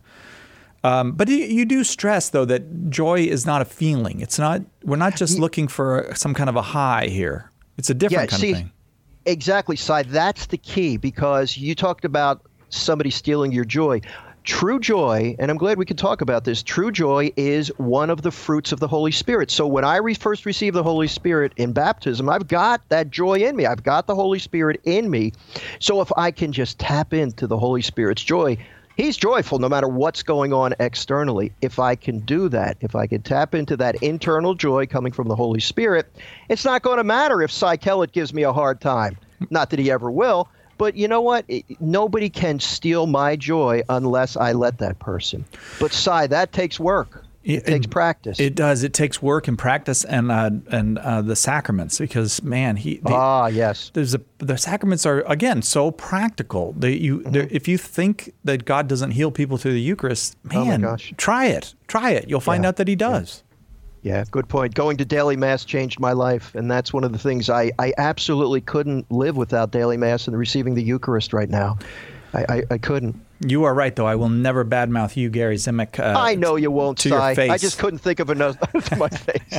Um, but you, you do stress, though, that joy is not a feeling. It's not. We're not just looking for some kind of a high here. It's a different yeah, kind see, of thing. Exactly, Si. That's the key, because you talked about somebody stealing your joy. True joy, and I'm glad we can talk about this, true joy is one of the fruits of the Holy Spirit. So when I re- first received the Holy Spirit in baptism, I've got that joy in me. I've got the Holy Spirit in me. So if I can just tap into the Holy Spirit's joy, He's joyful no matter what's going on externally. If I can do that, if I can tap into that internal joy coming from the Holy Spirit, it's not going to matter if Cy Kellett gives me a hard time. Not that he ever will, but you know what? It, nobody can steal my joy unless I let that person. But Cy, that takes work. It, it takes practice. It does. It takes work and practice, and uh, and uh, the sacraments, because man, he they, ah yes, there's a the sacraments are again so practical. They you mm-hmm. if you think that God doesn't heal people through the Eucharist, man, oh my gosh. try it, try it. You'll find yeah. out that He does. Yeah. yeah, good point. Going to daily Mass changed my life, and that's one of the things I I absolutely couldn't live without daily Mass and receiving the Eucharist right now. I I, I couldn't. You are right, though. I will never badmouth you, Gary Zimak. Uh, I know you won't, to Cy. your face. I just couldn't think of another to my face.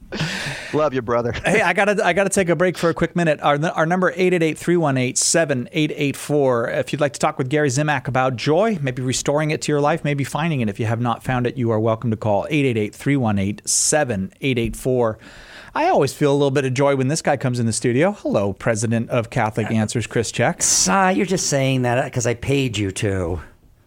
Love you, brother. Hey, I gotta I gotta take a break for a quick minute. Our our number eight eight eight, three one eight, seven eight eight four. If you'd like to talk with Gary Zimak about joy, maybe restoring it to your life, maybe finding it. If you have not found it, you are welcome to call eight eight eight, three one eight, seven eight eight four. I always feel a little bit of joy when this guy comes in the studio. Hello, President of Catholic Answers, Chris Check. Cy, you're just saying that because I paid you to.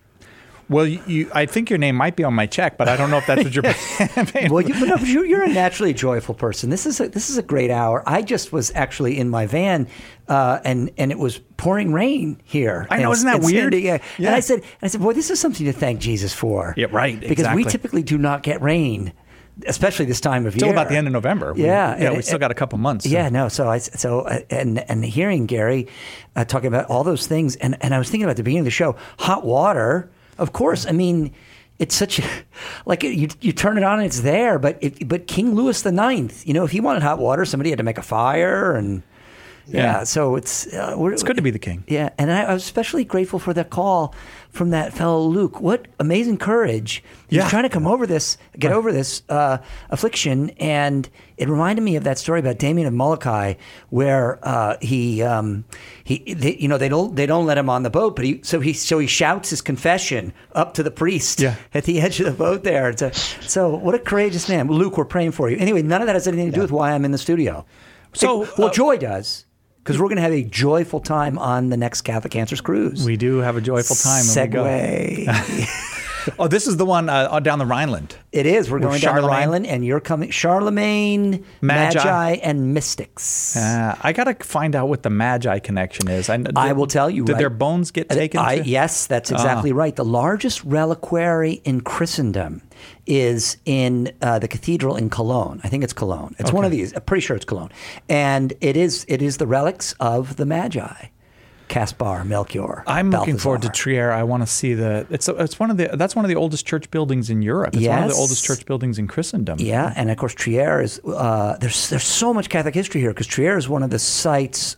Well, you, I think your name might be on my check, but I don't know if that's what you're paying. Well, you, no, you're a naturally joyful person. This is a, this is a great hour. I just was actually in my van, uh, and and it was pouring rain here. I know, and, isn't that and weird? Cindy, yeah. Yeah. And I said, and I said, boy, this is something to thank Jesus for. Yeah, right. Because exactly. we typically do not get rain, especially this time of Till year. Till about the end of November. Yeah, we, yeah. And, We still got a couple months. So. Yeah, no. So I so uh, and and hearing Gary uh, talking about all those things, and and I was thinking about the beginning of the show, hot water. Of course, I mean, it's such a, like you you turn it on and it's there. But it, but King Louis the Ninth, you know, if he wanted hot water, somebody had to make a fire, and yeah. yeah so it's uh, we're, it's good to be the king. Yeah, and I, I was especially grateful for that call from that fellow Luke. What amazing courage! He's yeah. trying to come over this, get right. over this uh, affliction, and it reminded me of that story about Damien of Molokai, where uh, he um, he they, you know they don't they don't let him on the boat, but he so he so he shouts his confession up to the priest yeah. at the edge of the boat there. So, so what a courageous man, Luke. We're praying for you. Anyway, none of that has anything to do yeah. with why I'm in the studio. So it, well, uh, joy does. Because we're going to have a joyful time on the next Catholic Answers cruise. We do have a joyful time when Segway. we go. Oh, this is the one uh, down the Rhineland. It is. We're With going down the Charlemagne. Rhineland, and you're coming. Charlemagne, Magi. Magi, and Mystics. Uh, I got to find out what the Magi connection is. I, did, I will tell you. Did right? their bones get taken? I, to? yes, that's exactly Ah. right. The largest reliquary in Christendom is in uh, the cathedral in Cologne. I think it's Cologne. It's one of these. I'm pretty sure it's Cologne, and it is. It is the relics of the Magi. Caspar, Melchior. I'm looking Balthazar. forward to Trier. I want to see the. It's it's one of the. That's one of the oldest church buildings in Europe. It's one of the Yes. oldest church buildings in Christendom. Yeah, and of course Trier is. Uh, there's there's so much Catholic history here because Trier is one of the sites.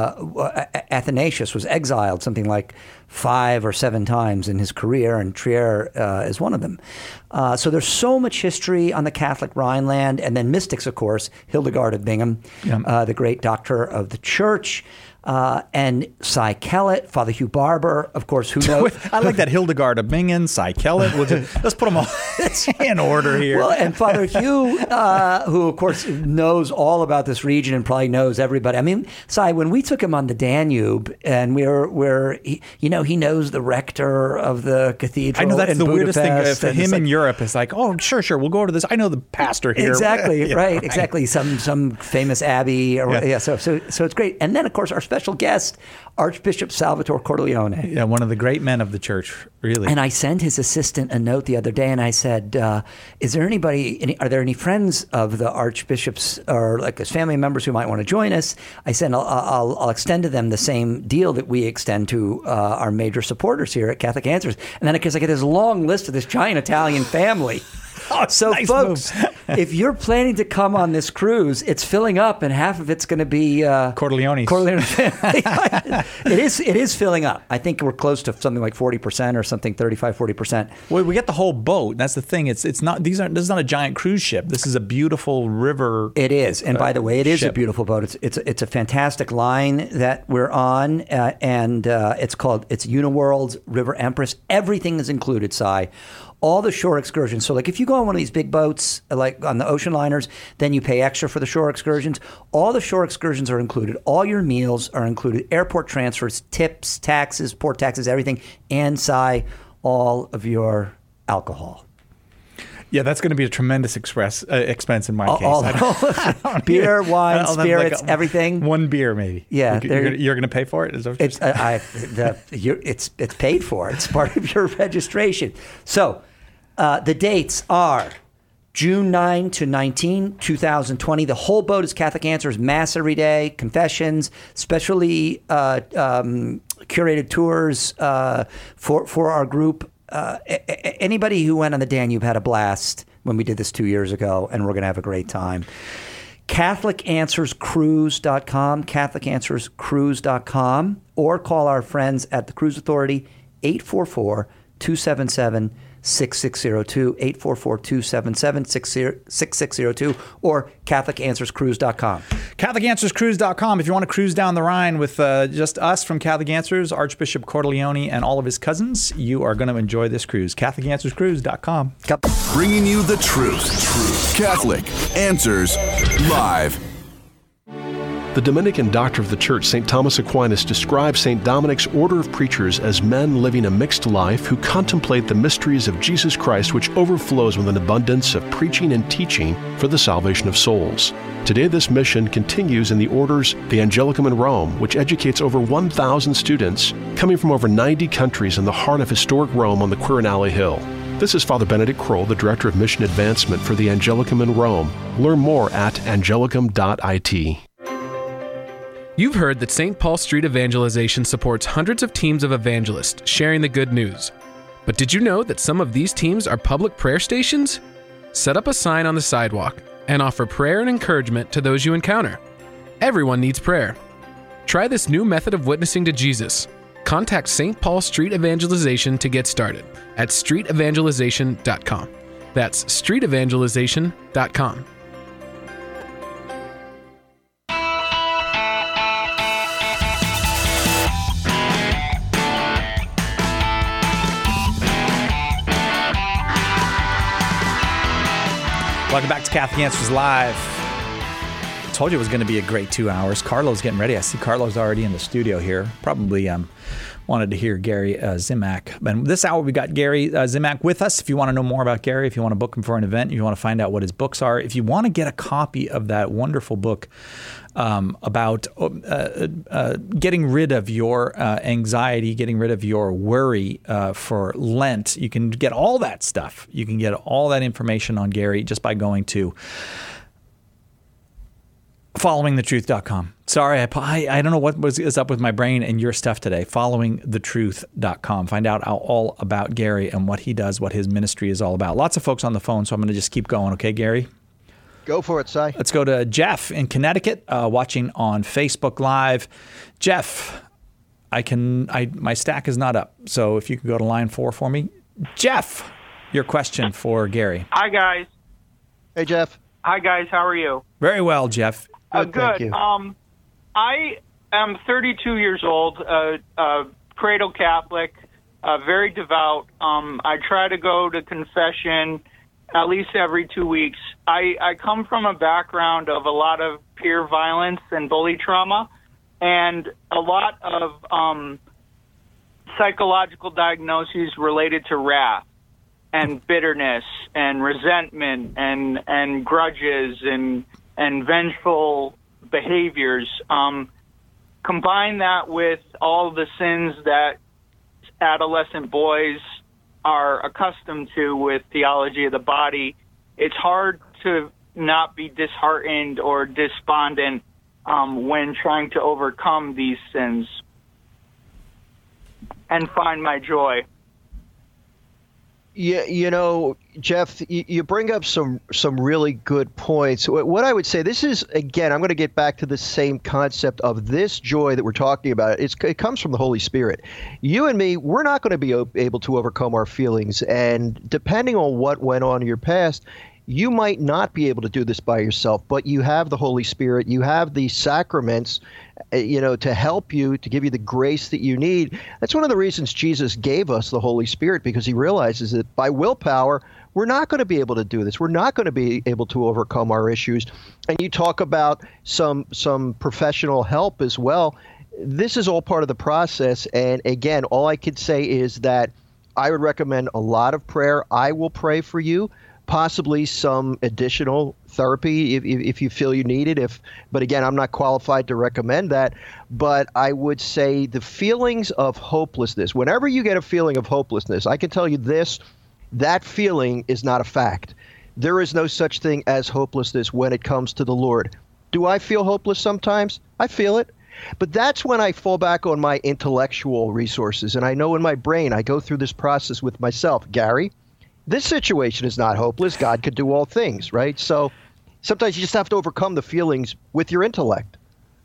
Uh, Athanasius was exiled something like five or seven times in his career, and Trier uh, is one of them. Uh, so there's so much history on the Catholic Rhineland, and then mystics, of course, Hildegard of Bingen, Yeah. uh, the great doctor of the Church. Uh, and Cy Kellett, Father Hugh Barber, of course, who knows? I like that Hildegard of Bingen, Cy Kellett. We'll just, let's put them all in order here. Well, and Father Hugh, uh, who of course knows all about this region and probably knows everybody. I mean, Cy, when we took him on the Danube, and we're we're he, you know he knows the rector of the cathedral. I know that's in the weirdest thing Budapest, for and it's him in like- Europe. Is like, oh, sure, sure, we'll go to this. I know the pastor here. Exactly, Yeah, right, exactly. Some some famous abbey, or, Yeah. yeah. So so so it's great. And then of course our special guest, Archbishop Salvatore Cordileone. Yeah, one of the great men of the church, really. And I sent his assistant a note the other day, and I said, uh, "Is there anybody? Any, are there any friends of the Archbishop's or like his family members who might want to join us?" I said, "I'll, I'll, I'll extend to them the same deal that we extend to uh, our major supporters here at Catholic Answers." And then, because I get this long list of this giant Italian family. Oh, so, nice folks, if you're planning to come on this cruise, it's filling up, and half of it's going to be uh, Cordileone. Cordileone family. it is. It is filling up. I think we're close to something like forty percent or something, thirty-five, forty percent. Well, we get the whole boat. That's the thing. It's it's not these aren't. This is not a giant cruise ship. This is a beautiful river. It is, and by the way, it is ship. a beautiful boat. It's it's it's a fantastic line that we're on, uh, and uh, it's called it's Uniworld's River Empress. Everything is included, Cy. All the shore excursions. So, like, if you go on one of these big boats, like on the ocean liners, then you pay extra for the shore excursions. All the shore excursions are included. All your meals are included. Airport transfers, tips, taxes, port taxes, everything, and Cy, all of your alcohol. Yeah, that's going to be a tremendous express uh, expense in my All- case. all- I don't- I don't beer, need- wine, I'll have spirits, like a- everything. One beer, maybe. Yeah, you're, there- you're, you're going to pay for it. Is that what you're It's uh, I, the, you're, it's it's paid for. It's part of your registration. So uh, the dates are June ninth to nineteenth, twenty twenty. The whole boat is Catholic Answers, Mass every day, confessions, specially uh, um, curated tours uh, for for our group. Uh, a- a- anybody who went on the Danube had a blast when we did this two years ago, and we're going to have a great time. Catholic Answers Cruise dot com, Catholic Answers Cruise dot com, or call our friends at the Cruise Authority, eight four four, two seven seven, six six zero two, eight four four, two seven seven, six six zero two, or Catholic Answers Cruise dot com. Catholic Answers Cruise dot com. If you want to cruise down the Rhine with uh, just us from Catholic Answers, Archbishop Cordileone, and all of his cousins, you are going to enjoy this cruise. Catholic Answers Cruise dot com. Bringing you the truth. Catholic Answers Live. The Dominican doctor of the Church, Saint Thomas Aquinas, describes Saint Dominic's order of preachers as men living a mixed life who contemplate the mysteries of Jesus Christ, which overflows with an abundance of preaching and teaching for the salvation of souls. Today, this mission continues in the order's the Angelicum in Rome, which educates over one thousand students coming from over ninety countries in the heart of historic Rome on the Quirinale Hill. This is Father Benedict Kroll, the Director of Mission Advancement for the Angelicum in Rome. Learn more at angelicum dot I T. You've heard that Saint Paul Street Evangelization supports hundreds of teams of evangelists sharing the good news. But did you know that some of these teams are public prayer stations? Set up a sign on the sidewalk and offer prayer and encouragement to those you encounter. Everyone needs prayer. Try this new method of witnessing to Jesus. Contact Saint Paul Street Evangelization to get started at street evangelization dot com. That's street evangelization dot com. Welcome back to Catholic Answers Live. Told you it was going to be a great two hours. Carlo's getting ready. I see Carlo's already in the studio here. Probably um, wanted to hear Gary uh, Zimak. And this hour we got Gary uh, Zimak with us. If you want to know more about Gary, if you want to book him for an event, if you want to find out what his books are, if you want to get a copy of that wonderful book um, about uh, uh, getting rid of your uh, anxiety, getting rid of your worry uh, for Lent, you can get all that stuff. You can get all that information on Gary just by going to following the truth dot com. Sorry, I, I, I don't know what was is up with my brain and your stuff today. following the truth dot com. Find out all about Gary and what he does, what his ministry is all about. Lots of folks on the phone, so I'm going to just keep going. Okay, Gary? Go for it, Si. Let's go to Jeff in Connecticut, uh, watching on Facebook Live. Jeff, I can. I my stack is not up, so if you could go to line four for me. Jeff, your question for Gary. Hi, guys. Hey, Jeff. Hi, guys. How are you? Very well, Jeff. Uh, good. Um, I am thirty-two years old, uh, uh, cradle Catholic, uh, very devout. Um, I try to go to confession at least every two weeks. I, I come from a background of a lot of peer violence and bully trauma, and a lot of um, psychological diagnoses related to wrath and bitterness and resentment and and grudges and and vengeful behaviors. Um, combine that with all the sins that adolescent boys are accustomed to with theology of the body, it's hard to not be disheartened or despondent um, when trying to overcome these sins and find my joy. Yeah, you know, Jeff, you bring up some some really good points. What I would say, this is, again, I'm going to get back to the same concept of this joy that we're talking about. It's, it comes from the Holy Spirit. You and me, we're not going to be able to overcome our feelings. And depending on what went on in your past, you might not be able to do this by yourself, but you have the Holy Spirit. You have the sacraments, you know, to help you, to give you the grace that you need. That's one of the reasons Jesus gave us the Holy Spirit, because he realizes that by willpower, we're not going to be able to do this. We're not going to be able to overcome our issues. And you talk about some some professional help as well. This is all part of the process. And again, all I could say is that I would recommend a lot of prayer. I will pray for you. Possibly some additional therapy if, if, if you feel you need it. If, but again, I'm not qualified to recommend that. But I would say the feelings of hopelessness, whenever you get a feeling of hopelessness, I can tell you this, that feeling is not a fact. There is no such thing as hopelessness when it comes to the Lord. Do I feel hopeless sometimes? I feel it. But that's when I fall back on my intellectual resources. And I know in my brain, I go through this process with myself. Gary, this situation is not hopeless. God could do all things, right? So sometimes you just have to overcome the feelings with your intellect.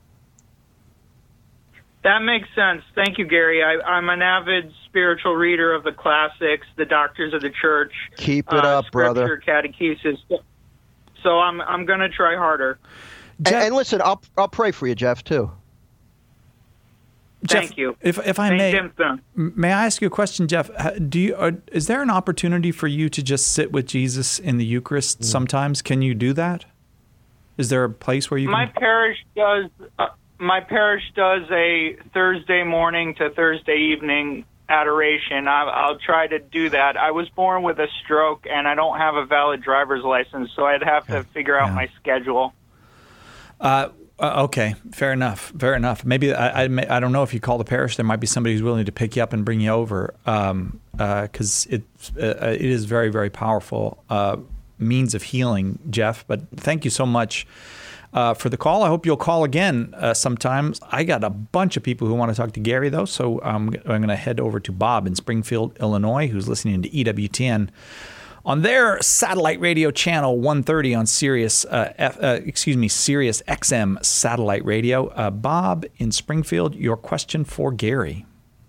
That makes sense. Thank you, Gary. I, I'm an avid spiritual reader of the classics, the Doctors of the Church. Keep it uh, up, brother. Catechesis. So I'm I'm going to try harder. And, and listen, I'll I'll pray for you, Jeff, too. Jeff, Thank you. If if I Saint may, Dimthon. may I ask you a question, Jeff? Do you uh, is there an opportunity for you to just sit with Jesus in the Eucharist sometimes? Can you do that? Is there a place where you My can? parish does. Uh, my parish does a Thursday morning to Thursday evening adoration. I, I'll try to do that. I was born with a stroke, and I don't have a valid driver's license, so I'd have to figure out Yeah. my schedule. Uh, uh, okay, fair enough. Fair enough. Maybe I, I may- I don't know if you call the parish, there might be somebody who's willing to pick you up and bring you over, um, because it uh, it is very very powerful uh, means of healing, Jeff. But thank you so much uh, for the call. I hope you'll call again uh, sometimes. I got a bunch of people who want to talk to Gary though, so um, I'm going to head over to Bob in Springfield, Illinois, who's listening to E W T N. On their satellite radio channel one thirty on Sirius, uh, F, uh, excuse me, Sirius X M satellite radio. Uh, Bob in Springfield, your question for Gary.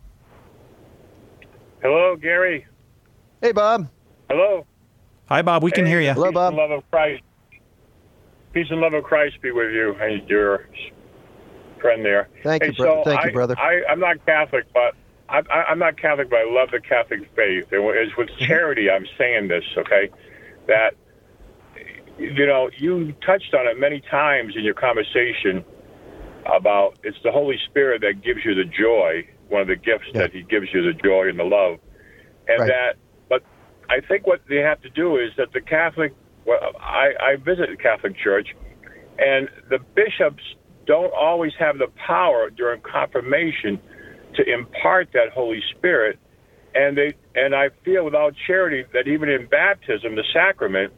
Hello, Gary. Hey, Bob. Hello. Hi, Bob. We can Hey, hear you. Peace and love of Christ. Peace and love of Christ be with you and your friend there. Thank hey, you, bro- so thank you, I, brother. I, I'm not Catholic, but I, I, I'm not Catholic, but I love the Catholic faith. And it's with charity I'm saying this, okay? That you know, you touched on it many times in your conversation about it's the Holy Spirit that gives you the joy, one of the gifts yeah. that he gives you, the joy and the love. And right. that, but I think what they have to do is that the Catholic, well, I, I visit the Catholic Church, and the bishops don't always have the power during confirmation to impart that Holy Spirit. And they, and I feel without charity that even in baptism, the sacrament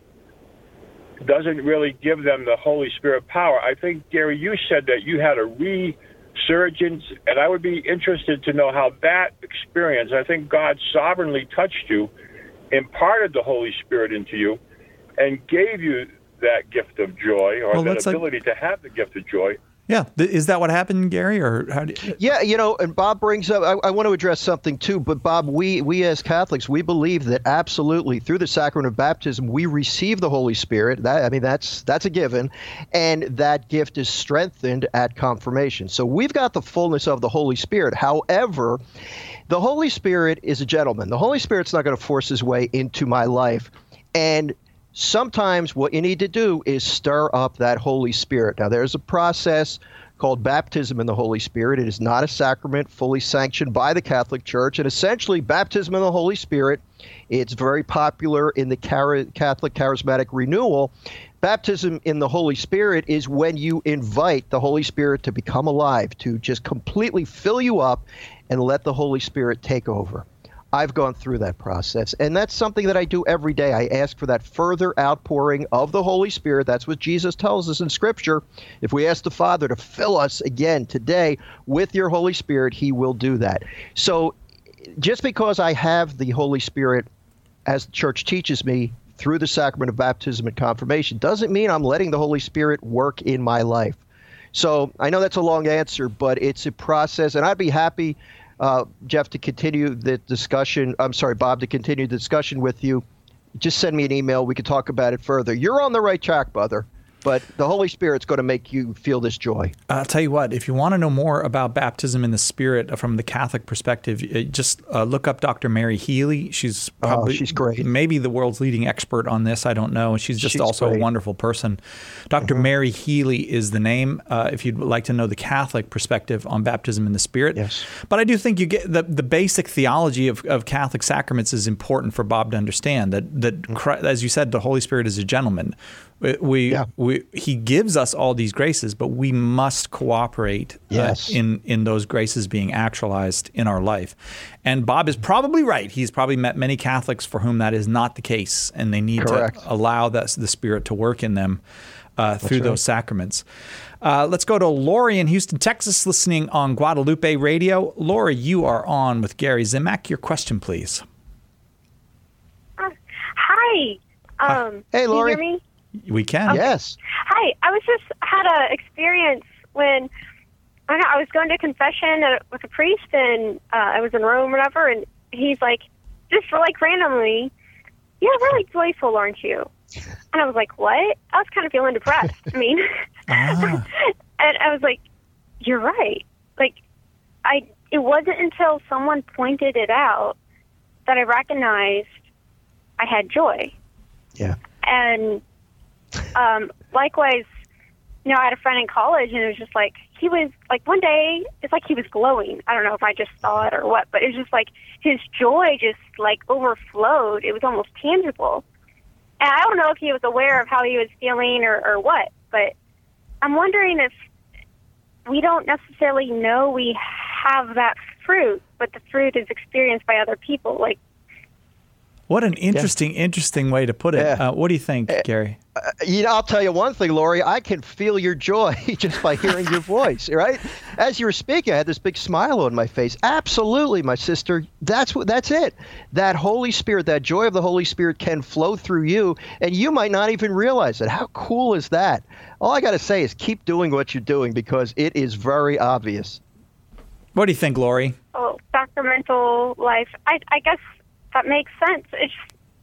doesn't really give them the Holy Spirit power. I think, Gary, you said that you had a resurgence, and I would be interested to know how that experience, I think God sovereignly touched you, imparted the Holy Spirit into you, and gave you that gift of joy, or well, that ability like... to have the gift of joy. Yeah. Is that what happened, Gary, or how do you... Yeah, you know, and Bob brings up, I, I want to address something too, but Bob, we, we as Catholics, we believe that absolutely through the sacrament of baptism, we receive the Holy Spirit. That, I mean, that's that's a given, and that gift is strengthened at confirmation. So we've got the fullness of the Holy Spirit. However, the Holy Spirit is a gentleman. The Holy Spirit's not going to force his way into my life. And sometimes what you need to do is stir up that Holy Spirit. Now, there's a process called baptism in the Holy Spirit. It is not a sacrament fully sanctioned by the Catholic Church. And essentially, baptism in the Holy Spirit, it's very popular in the Catholic Charismatic Renewal. Baptism in the Holy Spirit is when you invite the Holy Spirit to become alive, to just completely fill you up and let the Holy Spirit take over. I've gone through that process, and that's something that I do every day. I ask for that further outpouring of the Holy Spirit. That's what Jesus tells us in Scripture. If we ask the Father to fill us again today with your Holy Spirit, he will do that. So just because I have the Holy Spirit, as the Church teaches me, through the sacrament of baptism and confirmation, doesn't mean I'm letting the Holy Spirit work in my life. So I know that's a long answer, but it's a process, and I'd be happy Uh, Jeff, to continue the discussion, I'm sorry, Bob, to continue the discussion with you. Just send me an email. We can talk about it further. You're on the right track, brother. But the Holy Spirit's going to make you feel this joy. I'll tell you what, if you want to know more about baptism in the Spirit from the Catholic perspective, just uh, look up Doctor Mary Healy. She's probably oh, she's great. Maybe the world's leading expert on this. I don't know. She's just she's also great. a wonderful person. Doctor Mm-hmm. Mary Healy is the name uh, if you'd like to know the Catholic perspective on baptism in the Spirit. Yes. But I do think you get the, the basic theology of, of Catholic sacraments is important for Bob to understand, that, that mm-hmm. Christ, as you said, the Holy Spirit is a gentleman. We, yeah. we, he gives us all these graces, but we must cooperate yes. uh, in, in those graces being actualized in our life. And Bob is probably right. He's probably met many Catholics for whom that is not the case, and they need Correct. to allow that, the Spirit to work in them uh, through right. those sacraments. Uh, let's go to Lori in Houston, Texas, listening on Guadalupe Radio. Lori, you are on with Gary Zimak. Your question, please. Uh, hi. Um, hey, Lori. Can you hear me? We can. Okay. Yes. Hi. I was just had a experience when I, know, I was going to confession with a priest, and uh, I was in Rome or whatever, and he's like, just for like randomly, you're really joyful, aren't you? And I was like, what? I was kind of feeling depressed. I mean, ah. and I was like, you're right. Like, I. It wasn't until someone pointed it out that I recognized I had joy. Yeah. And um, likewise, you know, I had a friend in college, and it was just like, he was, like, one day, it's like he was glowing. I don't know if I just saw it or what, but it was just like his joy just, like, overflowed. It was almost tangible. And I don't know if he was aware of how he was feeling or, or what, but I'm wondering if we don't necessarily know we have that fruit, but the fruit is experienced by other people, like, what an interesting, yeah. interesting way to put it. Yeah. Uh, what do you think, uh, Gary? Uh, you know, I'll tell you one thing, Lori. I can feel your joy just by hearing your voice, right? As you were speaking, I had this big smile on my face. Absolutely, my sister. That's what. That's it. That Holy Spirit, that joy of the Holy Spirit can flow through you, and you might not even realize it. How cool is that? All I got to say is keep doing what you're doing, because it is very obvious. What do you think, Lori? Oh, sacramental life. I, I guess that makes sense. It's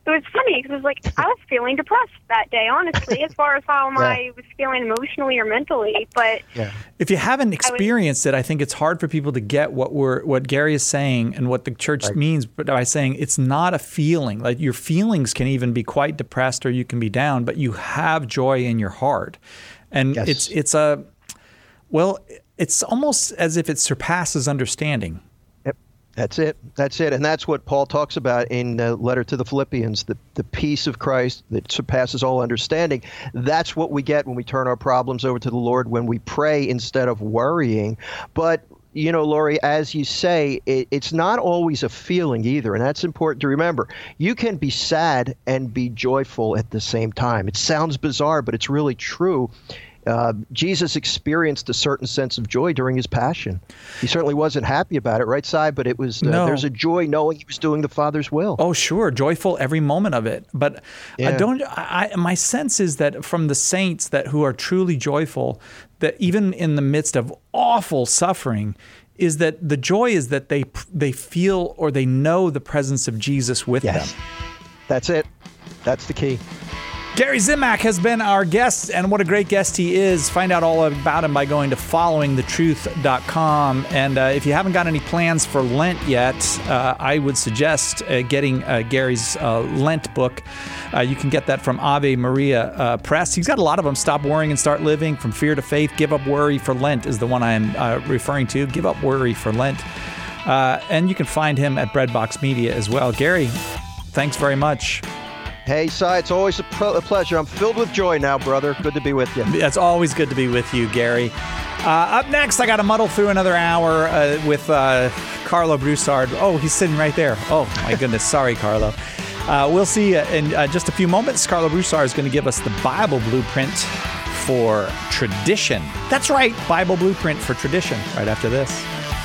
it was funny because it was like I was feeling depressed that day, honestly, as far as how Yeah. I was feeling emotionally or mentally. But yeah. If you haven't I was- experienced it, I think it's hard for people to get what we're what Gary is saying and what the church means by saying it's not a feeling. Like your feelings can even be quite depressed or you can be down, but you have joy in your heart. And Yes. it's it's a well, it's almost as if it surpasses understanding. That's it. That's it. And that's what Paul talks about in the letter to the Philippians, the, the peace of Christ that surpasses all understanding. That's what we get when we turn our problems over to the Lord, when we pray instead of worrying. But, you know, Lori, as you say, it, it's not always a feeling either. And that's important to remember. You can be sad and be joyful at the same time. It sounds bizarre, but it's really true. Uh, Jesus experienced a certain sense of joy during his passion. He certainly wasn't happy about it, right, Si? But it was uh, No. there's a joy knowing he was doing the Father's will. Oh, sure, joyful every moment of it. But I Yeah. don't. I, my sense is that from the saints that who are truly joyful, that even in the midst of awful suffering, is that the joy is that they they feel or they know the presence of Jesus with Yes. them. That's it. That's the key. Gary Zimak has been our guest, and what a great guest he is. Find out all about him by going to following the truth dot com. And uh, if you haven't got any plans for Lent yet, uh, I would suggest uh, getting uh, Gary's uh, Lent book. Uh, you can get that from Ave Maria uh, Press. He's got a lot of them. Stop Worrying and Start Living, From Fear to Faith. Give Up Worry for Lent is the one I'm uh, referring to. Give Up Worry for Lent. Uh, and you can find him at Breadbox Media as well. Gary, thanks very much. Hey, Si, it's always a, pro- a pleasure. I'm filled with joy now, brother. Good to be with you. It's always good to be with you, Gary. Uh, up next, I got to muddle through another hour uh, with uh, Carlo Broussard. Oh, he's sitting right there. Oh, my goodness. Sorry, Carlo. Uh, we'll see uh, in uh, just a few moments. Carlo Broussard is going to give us the Bible blueprint for tradition. That's right, Bible blueprint for tradition, right after this.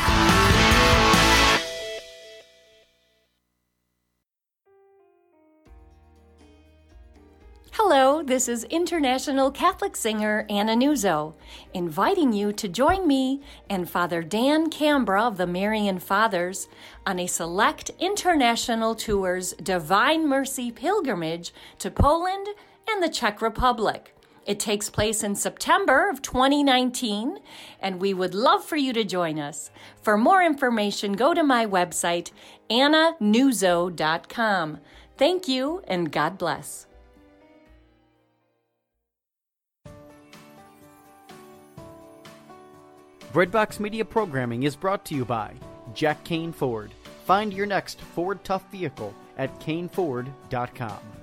Hello, this is international Catholic singer Anna Nuzzo, inviting you to join me and Father Dan Cambra of the Marian Fathers on a select international tour's Divine Mercy pilgrimage to Poland and the Czech Republic. It takes place in September of twenty nineteen, and we would love for you to join us. For more information, go to my website, anna nuzzo dot com. Thank you, and God bless. Breadbox Media programming is brought to you by Jack Kane Ford. Find your next Ford Tough vehicle at kane ford dot com.